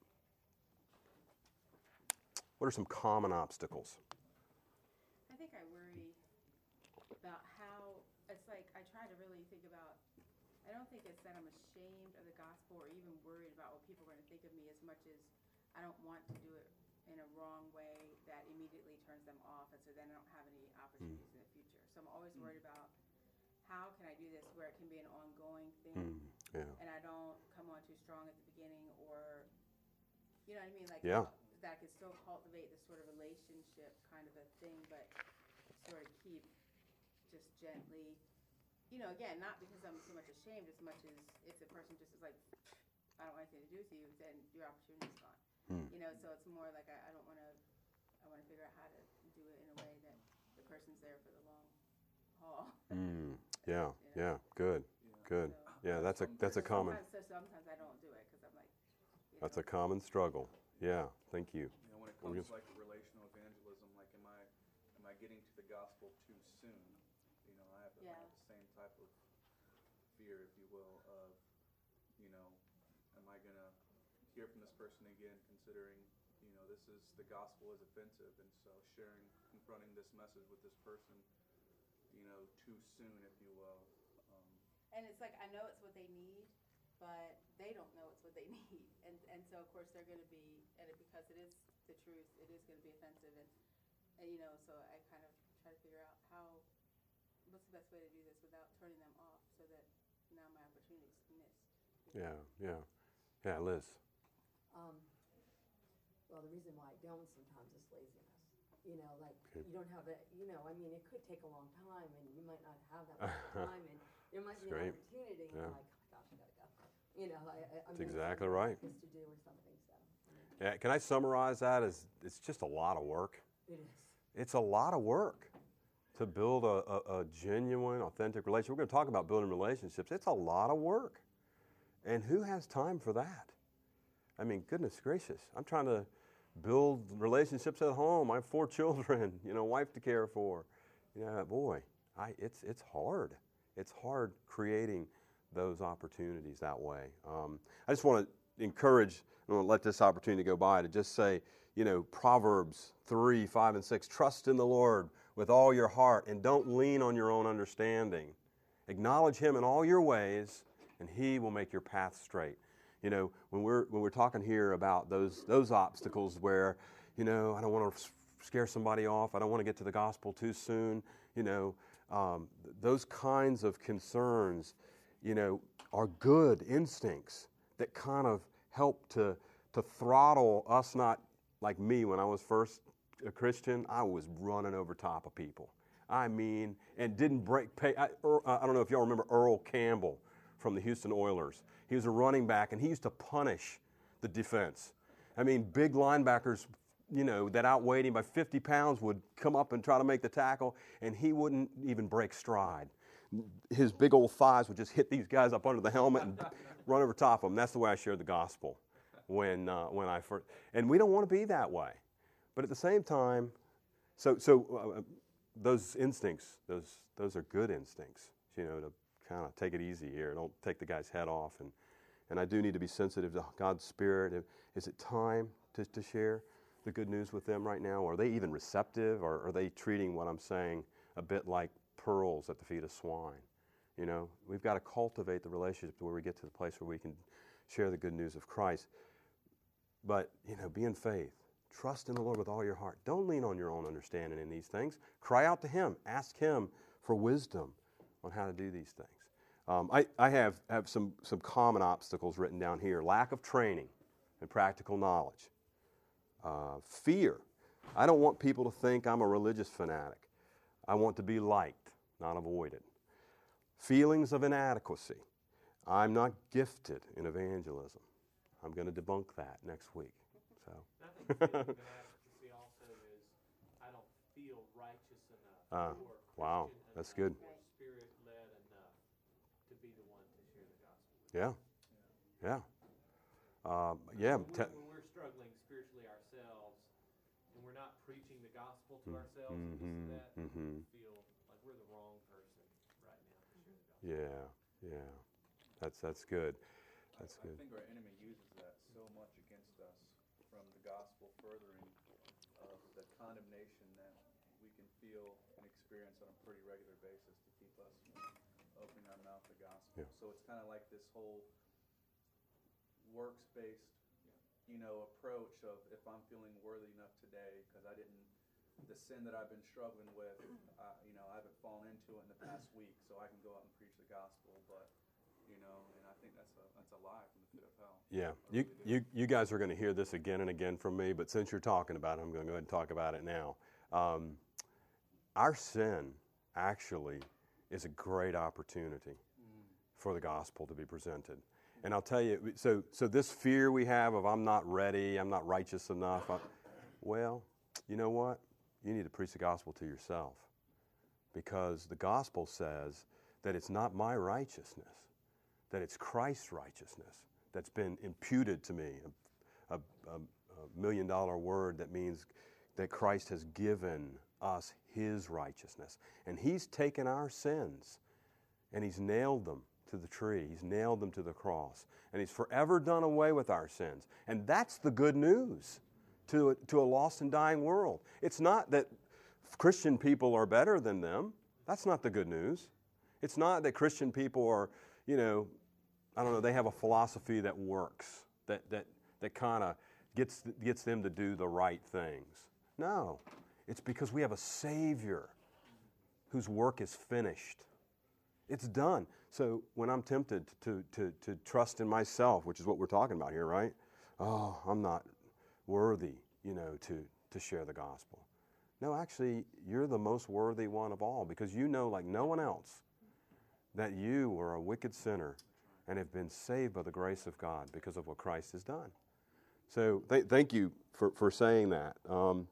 What are some common obstacles? I think I worry about how, it's like I try to really think about, I don't think it's that I'm ashamed of the gospel or even worried about what people are going to think of me as much as I don't want to do it in a wrong way that immediately turns them off, and so then I don't have any opportunities mm. in the future. So I'm always worried about how can I do this where it can be an ongoing thing, mm. yeah. and I don't come on too strong at the beginning, or, you know what I mean? Like, yeah. that I could still cultivate this sort of relationship kind of a thing, but sort of keep just gently, you know, again, not because I'm so much ashamed as much as if the person just is like, I don't want anything to do with you, then your opportunity's gone. Hmm. You know, so it's more like I, I don't want to, I want to figure out how to do it in a way that the person's there for the long haul. Mm. Yeah, you know? yeah, good, Yeah. good. So, yeah, that's a that's a common. Sometimes, so sometimes I don't do it because I'm like. That's know. a common struggle. Yeah, thank you. You know, when it comes to like relational evangelism, like am I am I getting to the gospel too soon? You know, I have, the, yeah. I have the same type of fear, if you will, of, you know, am I gonna hear from this person again, considering, you know, this is the gospel is offensive, and so sharing, confronting this message with this person, you know, too soon, if you will. Um, and it's like I know it's what they need, but they don't know it's what they need, and and so of course they're going to be, and it, because it is the truth, it is going to be offensive, and, and you know, so I kind of try to figure out how, what's the best way to do this without turning them off, so that now my opportunity's missed. Yeah, yeah, yeah, Liz. Um, well, the reason why I don't sometimes is laziness. You know, like okay. you don't have it. You know, I mean, it could take a long time, and you might not have that much time, and there might be an opportunity, and yeah. I'm like, oh, gosh, I gotta go. You know, I, I, I'm That's exactly right. To do or something. So. Yeah, can I summarize that as it's just a lot of work? It is. It's a lot of work to build a, a, a genuine, authentic relationship. We're going to talk about building relationships. It's a lot of work, and who has time for that? I mean, goodness gracious, I'm trying to build relationships at home. I have four children, you know, wife to care for. You know, boy, I, it's it's hard. It's hard creating those opportunities that way. Um, I just want to encourage, I don't want to let this opportunity go by to just say, you know, Proverbs three, five, and six, trust in the Lord with all your heart and don't lean on your own understanding. Acknowledge Him in all your ways and He will make your path straight. You know, when we're when we're talking here about those those obstacles where, you know, I don't want to scare somebody off, I don't want to get to the gospel too soon, you know, um, th- those kinds of concerns, you know, are good instincts that kind of help to to throttle us. Not like me when I was first a Christian, I was running over top of people. I mean, and didn't break pay. I, I don't know if y'all remember Earl Campbell from the Houston Oilers. He was a running back, and he used to punish the defense. I mean, big linebackers, you know, that outweighed him by fifty pounds would come up and try to make the tackle, and he wouldn't even break stride. His big old thighs would just hit these guys up under the helmet and run over top of them. That's the way I shared the gospel when uh, when I first. And we don't want to be that way. But at the same time, so so uh, those instincts, those those are good instincts. you know, to kind of take it easy here. Don't take the guy's head off. And, and I do need to be sensitive to God's Spirit. Is it time to, to share the good news with them right now? Are they even receptive, or are they treating what I'm saying a bit like pearls at the feet of swine? You know, we've got to cultivate the relationship to where we get to the place where we can share the good news of Christ. But, you know, be in faith. Trust in the Lord with all your heart. Don't lean on your own understanding in these things. Cry out to Him. Ask Him for wisdom on how to do these things. Um, I, I have, have some, some common obstacles written down here. Lack of training and practical knowledge. Uh, fear. I don't want people to think I'm a religious fanatic. I want to be liked, not avoided. Feelings of inadequacy. I'm not gifted in evangelism. I'm going to debunk that next week. So. I think feeling of inadequacy also is I don't feel righteous enough Uh, or wow, Christian that's enough good. or Spirit-led enough to be the one to share the gospel. Yeah, yeah, um, yeah. When Te- we're, when we're struggling spiritually ourselves and we're not preaching the gospel to ourselves and mhm, this and that, mhm. we feel like we're the wrong person right now to share the gospel. Yeah, yeah. That's that's good. That's I good. think our enemy uses that so much against us, from the gospel furthering of the condemnation that we can feel and experience on a pretty regular basis to keep us from opening our mouth to gospel. Yeah. So it's kind of like this whole works-based, you know, approach of if I'm feeling worthy enough today because I didn't, the sin that I've been struggling with, uh, you know, I haven't fallen into it in the past week, so I can go out and preach the gospel, but you know, and I think that's a that's a lie from the pit of hell. Yeah, I you, really do. you you guys are going to hear this again and again from me, but since you're talking about it, I'm going to go ahead and talk about it now. Um, our sin actually is a great opportunity for the gospel to be presented. And I'll tell you, so so this fear we have of I'm not ready, I'm not righteous enough, I, well, you know what? You need to preach the gospel to yourself, because the gospel says that it's not my righteousness, that it's Christ's righteousness that's been imputed to me, a, a, a, a million dollar word that means that Christ has given us His righteousness. And He's taken our sins and He's nailed them to the tree. He's nailed them to the cross. And He's forever done away with our sins. And that's the good news to a, to a lost and dying world. It's not that Christian people are better than them. That's not the good news. It's not that Christian people are, you know, I don't know, they have a philosophy that works, that that that kind of gets gets them to do the right things. No, it's because we have a Savior whose work is finished. It's done. So when I'm tempted to to to trust in myself, which is what we're talking about here, right? Oh, I'm not worthy, you know, to to share the gospel. No, actually, you're the most worthy one of all, because you know, like no one else, that you were a wicked sinner and have been saved by the grace of God because of what Christ has done. So th- thank you for, for saying that. Um,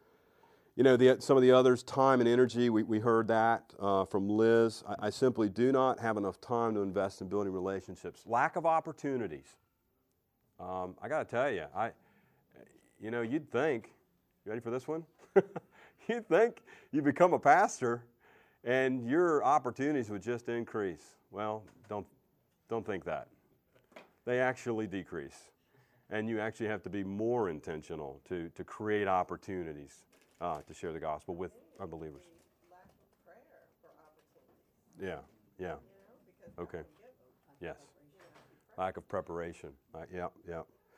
you know, the, some of the others, time and energy, we, we heard that uh, from Liz. I, I simply do not have enough time to invest in building relationships. Lack of opportunities. Um, I got to tell you, I, you know, you'd think, you ready for this one? You'd think you become a pastor and your opportunities would just increase. Well, don't don't think that. They actually decrease. And you actually have to be more intentional to, to create opportunities uh, to share the gospel with our believers. Lack of prayer for opportunities, Yeah, yeah, you know, because God okay, will give them. yes. Lack of preparation. Uh, yeah, yeah.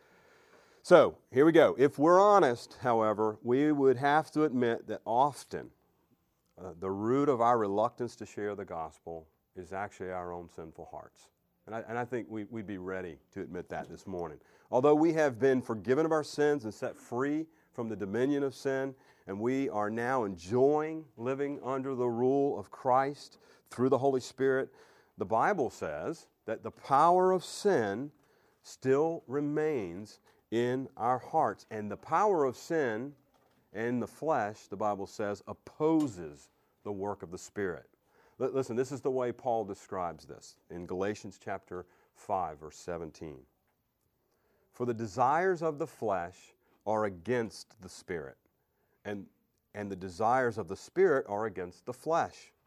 So, here we go. If we're honest, however, we would have to admit that often uh, the root of our reluctance to share the gospel is actually our own sinful hearts. And I, and I think we, we'd be ready to admit that this morning. Although we have been forgiven of our sins and set free from the dominion of sin, and we are now enjoying living under the rule of Christ through the Holy Spirit, the Bible says that the power of sin still remains in our hearts. And the power of sin in the flesh, the Bible says, opposes the work of the Spirit. Listen, this is the way Paul describes this in Galatians chapter five, verse seventeen. For the desires of the flesh are against the Spirit, and, and the desires of the Spirit are against the flesh.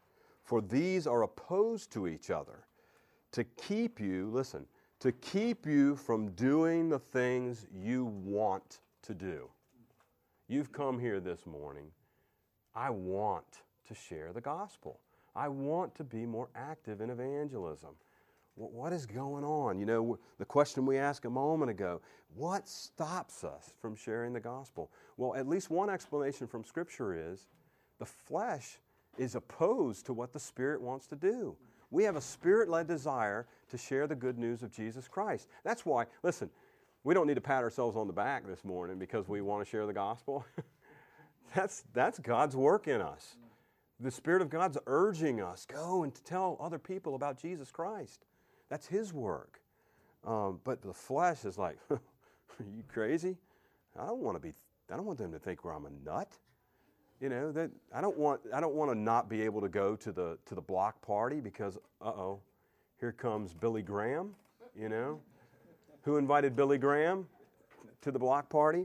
For these are opposed to each other to keep you, listen, to keep you from doing the things you want to do. You've come here this morning. I want to share the gospel. I want to be more active in evangelism. What is going on? You know, the question we asked a moment ago, what stops us from sharing the gospel? Well, at least one explanation from Scripture is the flesh is opposed to what the Spirit wants to do. We have a Spirit-led desire to share the good news of Jesus Christ. That's why, listen, we don't need to pat ourselves on the back this morning because we want to share the gospel. that's, that's God's work in us. The Spirit of God's urging us, go and tell other people about Jesus Christ. That's His work. Um, but the flesh is like, are you crazy? I don't want to be, I don't want them to think where I'm a nut. You know, that I don't want I don't want to not be able to go to the to the block party because uh-oh, here comes Billy Graham, you know. Who invited Billy Graham to the block party?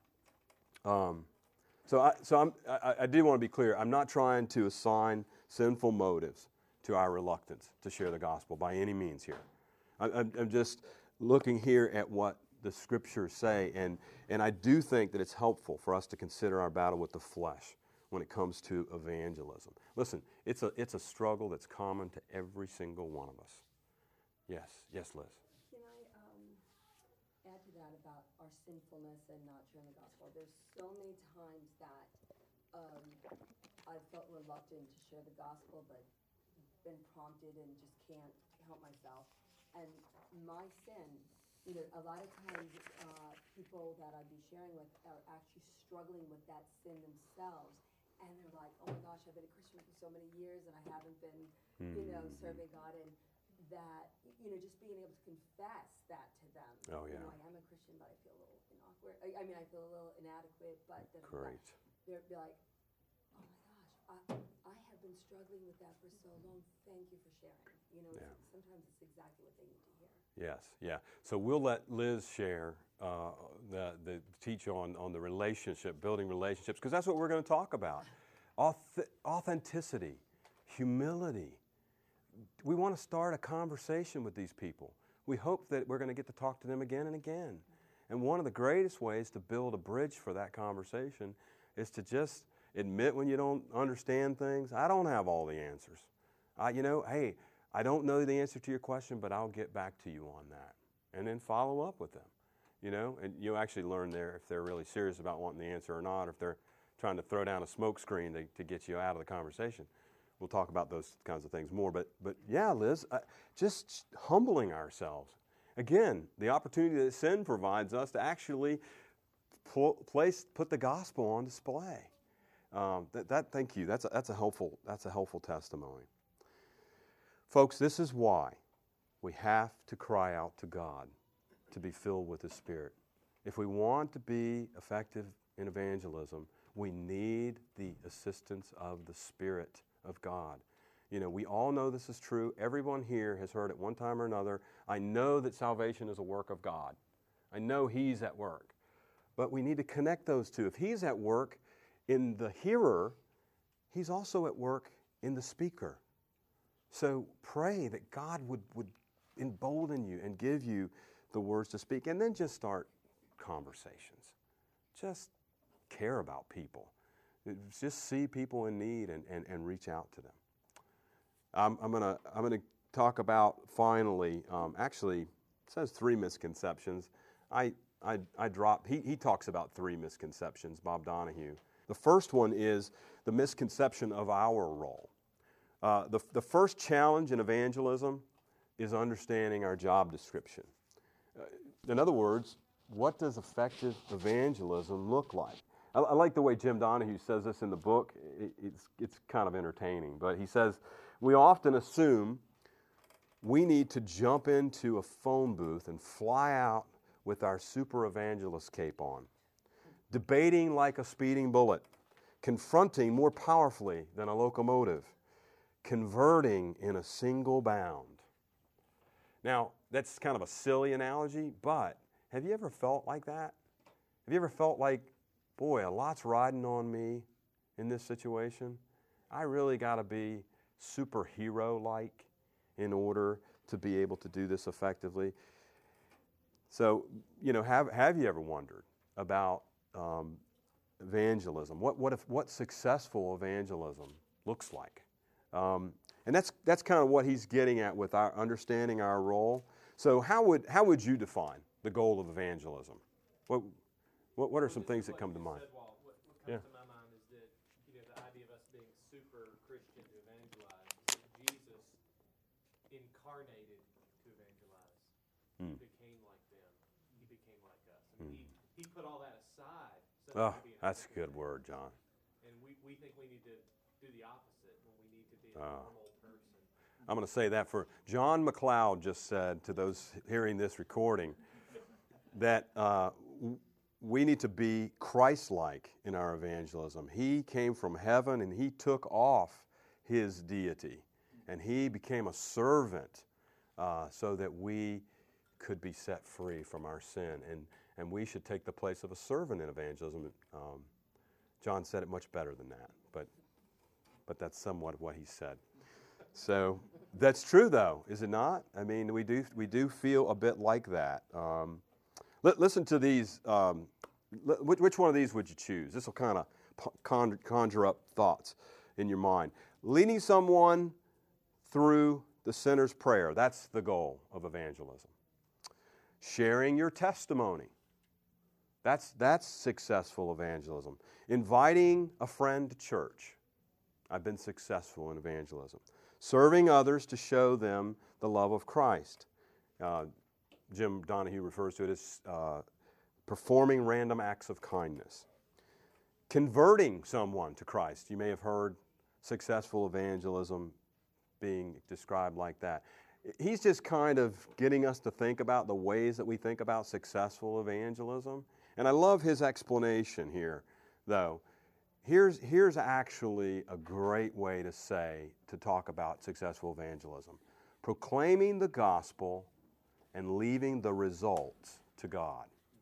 Um, so I so I'm I, I do want to be clear. I'm not trying to assign sinful motives to our reluctance to share the gospel by any means here. I, I'm, I'm just looking here at what the Scriptures say, and and I do think that it's helpful for us to consider our battle with the flesh when it comes to evangelism. Listen, it's a it's a struggle that's common to every single one of us. Yes, yes, Liz. Can I um, add to that about our sinfulness and not sharing the gospel? There's so many times that um, I felt reluctant to share the gospel, but been prompted and just can't help myself. And my sin, you know, a lot of times uh, people that I'd be sharing with are actually struggling with that sin themselves. And they're like, oh my gosh, I've been a Christian for so many years and I haven't been, mm. you know, serving God. And that, you know, just being able to confess that to them. Oh, yeah. You know, I am a Christian, but I feel a little awkward. I, I mean, I feel a little inadequate, but Great. They're be like, oh my gosh, I, I have been struggling with that for so long. Thank you for sharing. You know, Yeah. it's, sometimes it's exactly what they need to hear. Yes, yeah. So we'll let Liz share, uh, the, the teach on, on the relationship, building relationships, because that's what we're going to talk about. Auth- authenticity, humility. We want to start a conversation with these people. We hope that we're going to get to talk to them again and again. And one of the greatest ways to build a bridge for that conversation is to just admit when you don't understand things. I don't have all the answers. I, you know, hey, I don't know the answer to your question, but I'll get back to you on that. And then follow up with them, you know. And you actually learn there if they're really serious about wanting the answer or not, or if they're trying to throw down a smoke screen to, to get you out of the conversation. We'll talk about those kinds of things more. But, but yeah, Liz, uh, just humbling ourselves. Again, the opportunity that sin provides us to actually pl- place, put the gospel on display. Um, that, that, thank you. That's a, that's a helpful, that's a helpful testimony. Folks, this is why we have to cry out to God to be filled with His Spirit. If we want to be effective in evangelism, we need the assistance of the Spirit of God. You know, we all know this is true. Everyone here has heard at one time or another, I know that salvation is a work of God. I know He's at work. But we need to connect those two. If He's at work in the hearer, He's also at work in the speaker. So pray that God would, would embolden you and give you the words to speak, and then just start conversations. Just care about people. Just see people in need and, and, and reach out to them. I'm, I'm gonna I'm gonna talk about finally. Um, actually, it says three misconceptions. I I, I drop. He he talks about three misconceptions. Bob Donahue. The first one is the misconception of our role. Uh, the the first challenge in evangelism is understanding our job description. Uh, in other words, what does effective evangelism look like? I, I like the way Jim Donahue says this in the book. It, it's it's kind of entertaining, but he says, we often assume we need to jump into a phone booth and fly out with our super evangelist cape on, debating like a speeding bullet, confronting more powerfully than a locomotive, converting in a single bound. Now, that's kind of a silly analogy, but have you ever felt like that? Have you ever felt like, boy, a lot's riding on me in this situation? I really got to be superhero-like in order to be able to do this effectively. So, you know, have have you ever wondered about um, evangelism? What what if what successful evangelism looks like? Um, and that's that's kind of what he's getting at with our understanding our role. So, how would how would you define the goal of evangelism? What what, what are some things that come to mind? Said, Walt, what, what comes Yeah. to my mind is that, you know, the idea of us being super Christian to evangelize, is that Jesus incarnated to evangelize. Hmm. He became like them. He became like us. And he, he put all that aside. So Oh, that we could be an that's a effective good word, John. And we, we think we need to do the opposite when we need to be a Ah. normal person. I'm going to say that for John McLeod just said to those hearing this recording that uh, w- we need to be Christ-like in our evangelism. He came from heaven and he took off his deity and he became a servant uh, so that we could be set free from our sin. And, and we should take the place of a servant in evangelism. Um, John said it much better than that, but but that's somewhat what he said. So that's true, though, is it not? I mean, we do we do feel a bit like that. Um, li- listen to these. Um, li- which, which one of these would you choose? This will kind of con- conjure up thoughts in your mind. Leading someone through the sinner's prayer. That's the goal of evangelism. Sharing your testimony. That's that's successful evangelism. Inviting a friend to church. I've been successful in evangelism. Serving others to show them the love of Christ. Uh, Jim Donahue refers to it as uh, performing random acts of kindness. Converting someone to Christ. You may have heard successful evangelism being described like that. He's just kind of getting us to think about the ways that we think about successful evangelism. And I love his explanation here, though. Here's, here's actually a great way to say, to talk about successful evangelism. Proclaiming the gospel and leaving the results to God.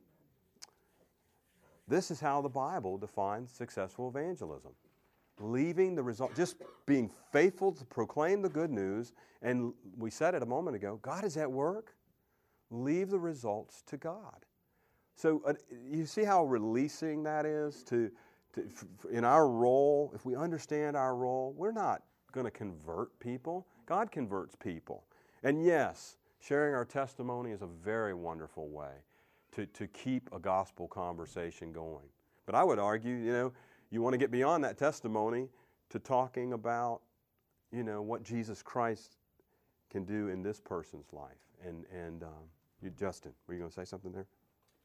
This is how the Bible defines successful evangelism. Leaving the result, just being faithful to proclaim the good news, and we said it a moment ago, God is at work. Leave the results to God. So uh, you see how releasing that is to To, in our role, if we understand our role, we're not going to convert people. God converts people. And yes, sharing our testimony is a very wonderful way to, to keep a gospel conversation going. But I would argue, you know, you want to get beyond that testimony to talking about, you know, what Jesus Christ can do in this person's life. And, and um, you, Justin, were you going to say something there?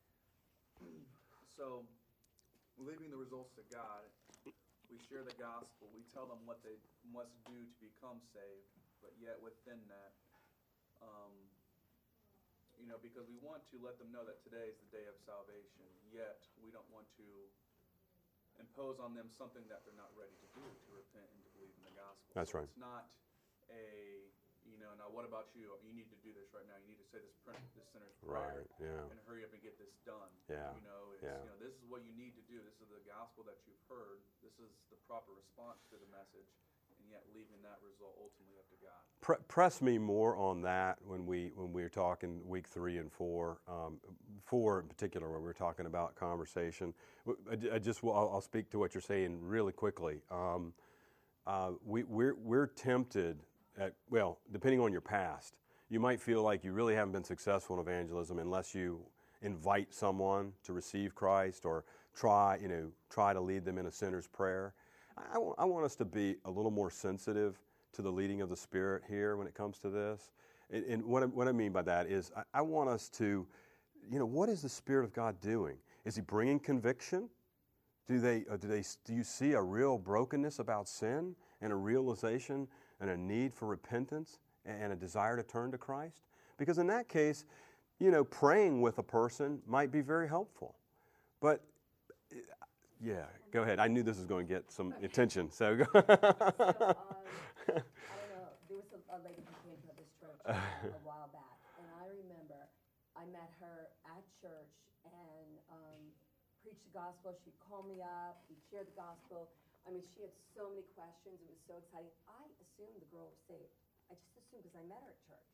So, leaving the results to God, we share the gospel, we tell them what they must do to become saved, but yet within that, um, you know, because we want to let them know that today is the day of salvation, yet we don't want to impose on them something that they're not ready to do, to repent and to believe in the gospel. That's So right. It's not a, you know, now what about you? You need to do this right now. You need to say this, print, this sinner's prayer, Right, yeah. and hurry up and get this done. Yeah, You know, it's, yeah. you know, this is what you need to do. This is the gospel that you've heard. This is the proper response to the message, and yet leaving that result ultimately up to God. Pre- press me more on that when we when we were talking week three and four, um, four in particular, where we were talking about conversation. I, I just I'll, I'll speak to what you're saying really quickly. Um, uh, we, we're we're tempted at well, depending on your past, you might feel like you really haven't been successful in evangelism unless you invite someone to receive Christ or try you know try to lead them in a sinner's prayer. I, w- I want us to be a little more sensitive to the leading of the Spirit here when it comes to this. And, and what, I, what I mean by that is I, I want us to, you know, what is the Spirit of God doing? Is He bringing conviction? Do they, uh, do they, do you see a real brokenness about sin and a realization and a need for repentance and a desire to turn to Christ? Because in that case, you know, praying with a person might be very helpful. But yeah, go ahead. I knew this was going to get some attention, so go. So, um, I don't know, there was a, a lady who came to this church uh, a while back, and I remember I met her at church and um, preached the gospel. She'd call me up, we'd share the gospel. I mean, she had so many questions. It was so exciting. I assumed the girl was saved. I just assumed because I met her at church.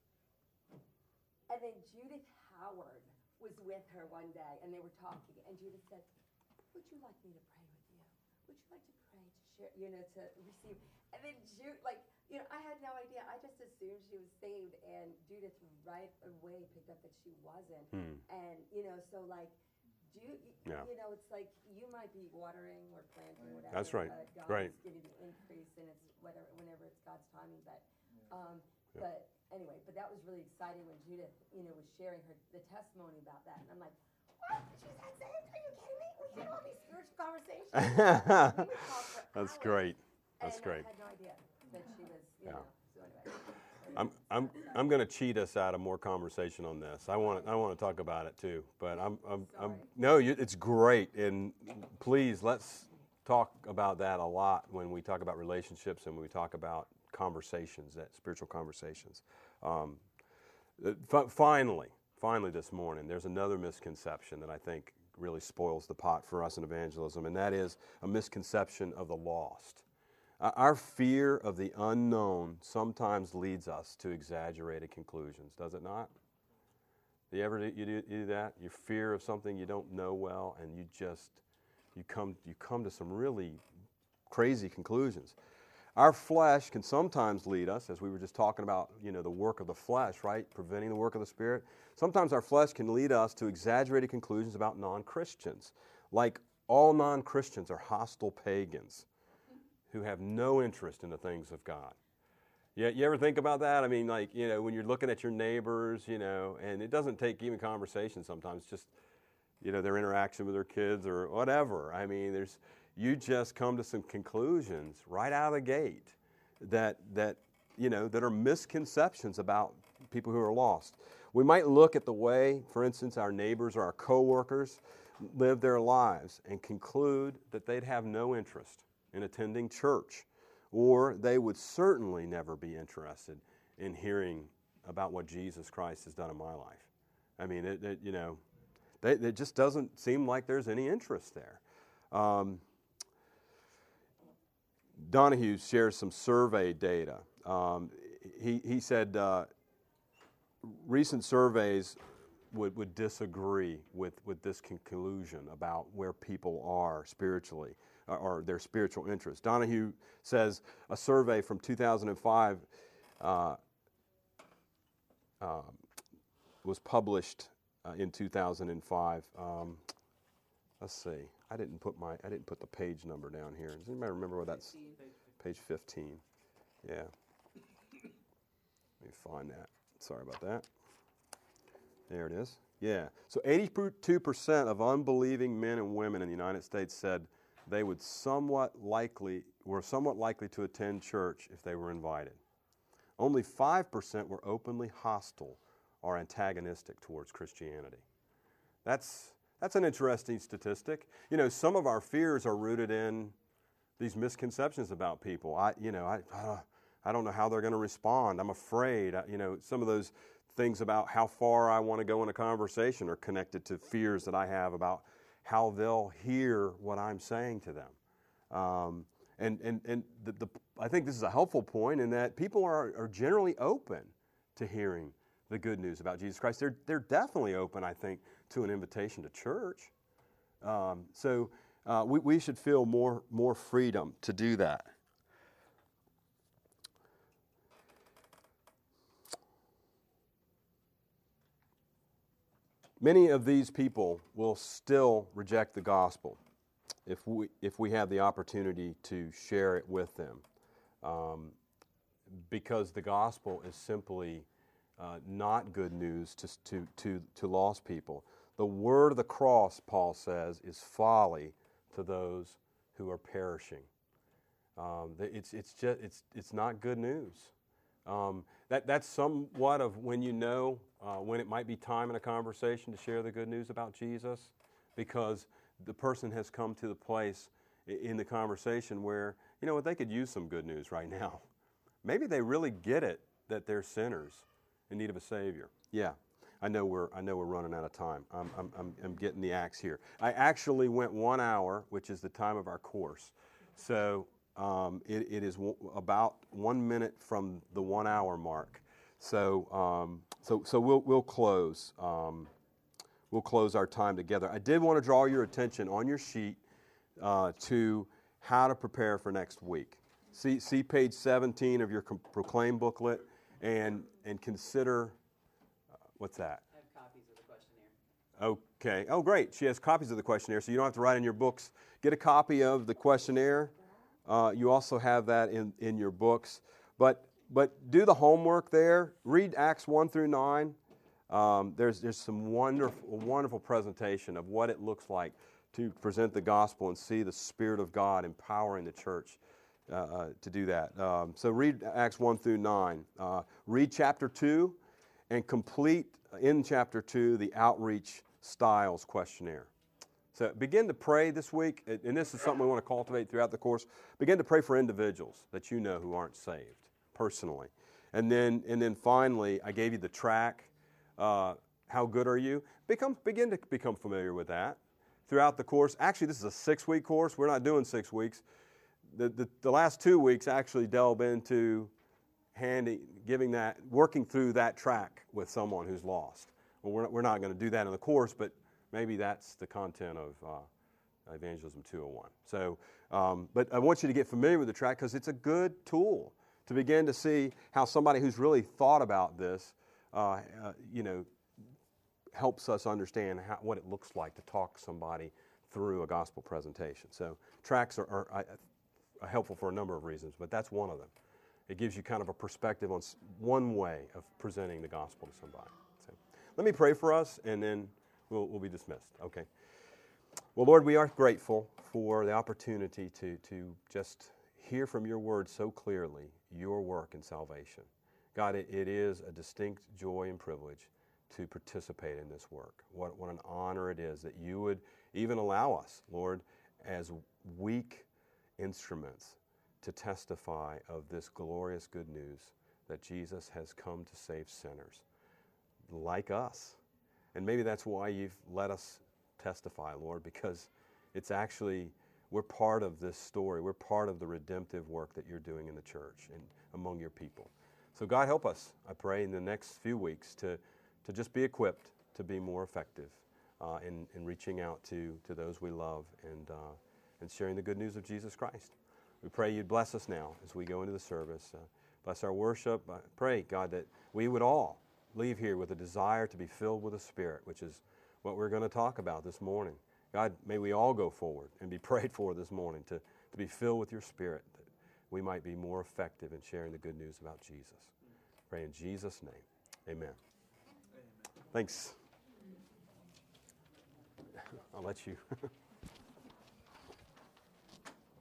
And then Judith Howard was with her one day, and they were talking, and Judith said, would you like me to pray with you? Would you like to pray to share, you know, to receive? And then Jude, like, you know, I had no idea. I just assumed she was saved, and Judith right away picked up that she wasn't. Hmm. And, you know, so, like, do you, Yeah. you know, it's like you might be watering or planting, whatever. That's right. But God Right. is giving the increase, and it's whatever, whenever it's God's timing. But, um, Yeah. but anyway, but that was really exciting when Judith, you know, was sharing her the testimony about that, and I'm like, what? She's not saved? Are you kidding me? We had all these spiritual conversations. We would talk for That's hours, great. That's and great. I had no idea that she was, you Yeah. know. So anyway. I'm I'm I'm going to cheat us out of more conversation on this. I want I want to talk about it too, but I'm I'm, I'm no, you, it's great, and please let's talk about that a lot when we talk about relationships and when we talk about conversations, that spiritual conversations. Um, f- finally, finally this morning, there's another misconception that I think really spoils the pot for us in evangelism, and that is a misconception of the lost. Our fear of the unknown sometimes leads us to exaggerated conclusions, does it not? Do you ever do, you do, you do that? Your fear of something you don't know well, and you just you come you come to some really crazy conclusions. Our flesh can sometimes lead us, as we were just talking about, you know, the work of the flesh, right? Preventing the work of the Spirit. Sometimes our flesh can lead us to exaggerated conclusions about non-Christians, like all non-Christians are hostile pagans who have no interest in the things of God. Yeah, you ever think about that? I mean, like, you know, when you're looking at your neighbors, you know, and it doesn't take even conversation sometimes, just, you know, their interaction with their kids or whatever. I mean, there's, you just come to some conclusions right out of the gate that, that, you know, that are misconceptions about people who are lost. We might look at the way, for instance, our neighbors or our coworkers live their lives and conclude that they'd have no interest in attending church, or they would certainly never be interested in hearing about what Jesus Christ has done in my life. I mean, it, it you know, they, it just doesn't seem like there's any interest there. Um, Donahue shares some survey data. Um, he, he said uh, recent surveys would, would disagree with, with this conclusion about where people are spiritually, or their spiritual interests. Donahue says a survey from two thousand five uh, uh, was published uh, in two thousand five. Um, let's see. I didn't put my I didn't put the page number down here. Does anybody remember what that's? Page fifteen. Yeah. Let me find that. Sorry about that. There it is. Yeah. So eighty-two percent of unbelieving men and women in the United States said they would somewhat likely were somewhat likely to attend church if they were invited. Only five percent were openly hostile or antagonistic towards Christianity. That's that's an interesting statistic. You know, some of our fears are rooted in these misconceptions about people. I, you know, I, uh, I don't know how they're going to respond. I'm afraid. I, you know, some of those things about how far I want to go in a conversation are connected to fears that I have about how they'll hear what I'm saying to them. Um, and and, and the, the, I think this is a helpful point in that people are, are generally open to hearing the good news about Jesus Christ. They're, they're definitely open, I think, to an invitation to church. Um, so uh, we, we should feel more, more freedom to do that. Many of these people will still reject the gospel if we if we have the opportunity to share it with them, um, because the gospel is simply uh, not good news to, to to to lost people. The word of the cross, Paul says, is folly to those who are perishing. Um, it's it's just it's it's not good news. Um, that that's somewhat of when you know uh, when it might be time in a conversation to share the good news about Jesus, because the person has come to the place in the conversation where, you know what, they could use some good news right now. Maybe they really get it that they're sinners in need of a Savior. Yeah, I know we're I know we're running out of time. I'm I'm I'm, I'm getting the axe here. I actually went one hour, which is the time of our course. So um, it, it is w- about one minute from the one hour mark. So um, so so we'll we'll close. Um, we'll close our time together. I did want to draw your attention on your sheet uh, to how to prepare for next week. See see page seventeen of your com- Proclaim booklet, and and consider uh, what's that? I have copies of the questionnaire. Okay. Oh, great. She has copies of the questionnaire, so you don't have to write in your books. Get a copy of the questionnaire. Uh, you also have that in, in your books. But but do the homework there. Read Acts one through nine. Um, there's there's some wonderful wonderful presentation of what it looks like to present the gospel and see the Spirit of God empowering the church uh, uh, to do that. Um, so read Acts one through nine. Uh, read chapter two and complete in chapter two the outreach styles questionnaire. So begin to pray this week, and this is something we want to cultivate throughout the course. Begin to pray for individuals that you know who aren't saved personally. And then and then finally, I gave you the track. Uh, how good are you? Become begin to become familiar with that throughout the course. Actually, this is a six-week course. We're not doing six weeks. The, the, the last two weeks actually delve into handing, giving that, working through that track with someone who's lost. Well, we're not, we're not going to do that in the course, but maybe that's the content of uh, Evangelism two oh one. So, um, but I want you to get familiar with the track because it's a good tool to begin to see how somebody who's really thought about this, uh, uh, you know, helps us understand how, what it looks like to talk somebody through a gospel presentation. So tracks are, are, are, are helpful for a number of reasons, but that's one of them. It gives you kind of a perspective on one way of presenting the gospel to somebody. So let me pray for us, and then we'll, we'll be dismissed. Okay. Well, Lord, we are grateful for the opportunity to, to just hear from your word so clearly, your work in salvation. God, it, it is a distinct joy and privilege to participate in this work. What, what an honor it is that you would even allow us, Lord, as weak instruments to testify of this glorious good news that Jesus has come to save sinners like us. And maybe that's why you've let us testify, Lord, because it's actually, we're part of this story. We're part of the redemptive work that you're doing in the church and among your people. So God, help us, I pray, in the next few weeks to, to just be equipped to be more effective uh, in, in reaching out to, to those we love and, uh, and sharing the good news of Jesus Christ. We pray you'd bless us now as we go into the service. Uh, bless our worship. I pray, God, that we would all leave here with a desire to be filled with the Spirit, which is what we're going to talk about this morning. God, may we all go forward and be prayed for this morning to, to be filled with your Spirit, that we might be more effective in sharing the good news about Jesus. Pray in Jesus' name. Amen. Amen. Thanks. I'll let you.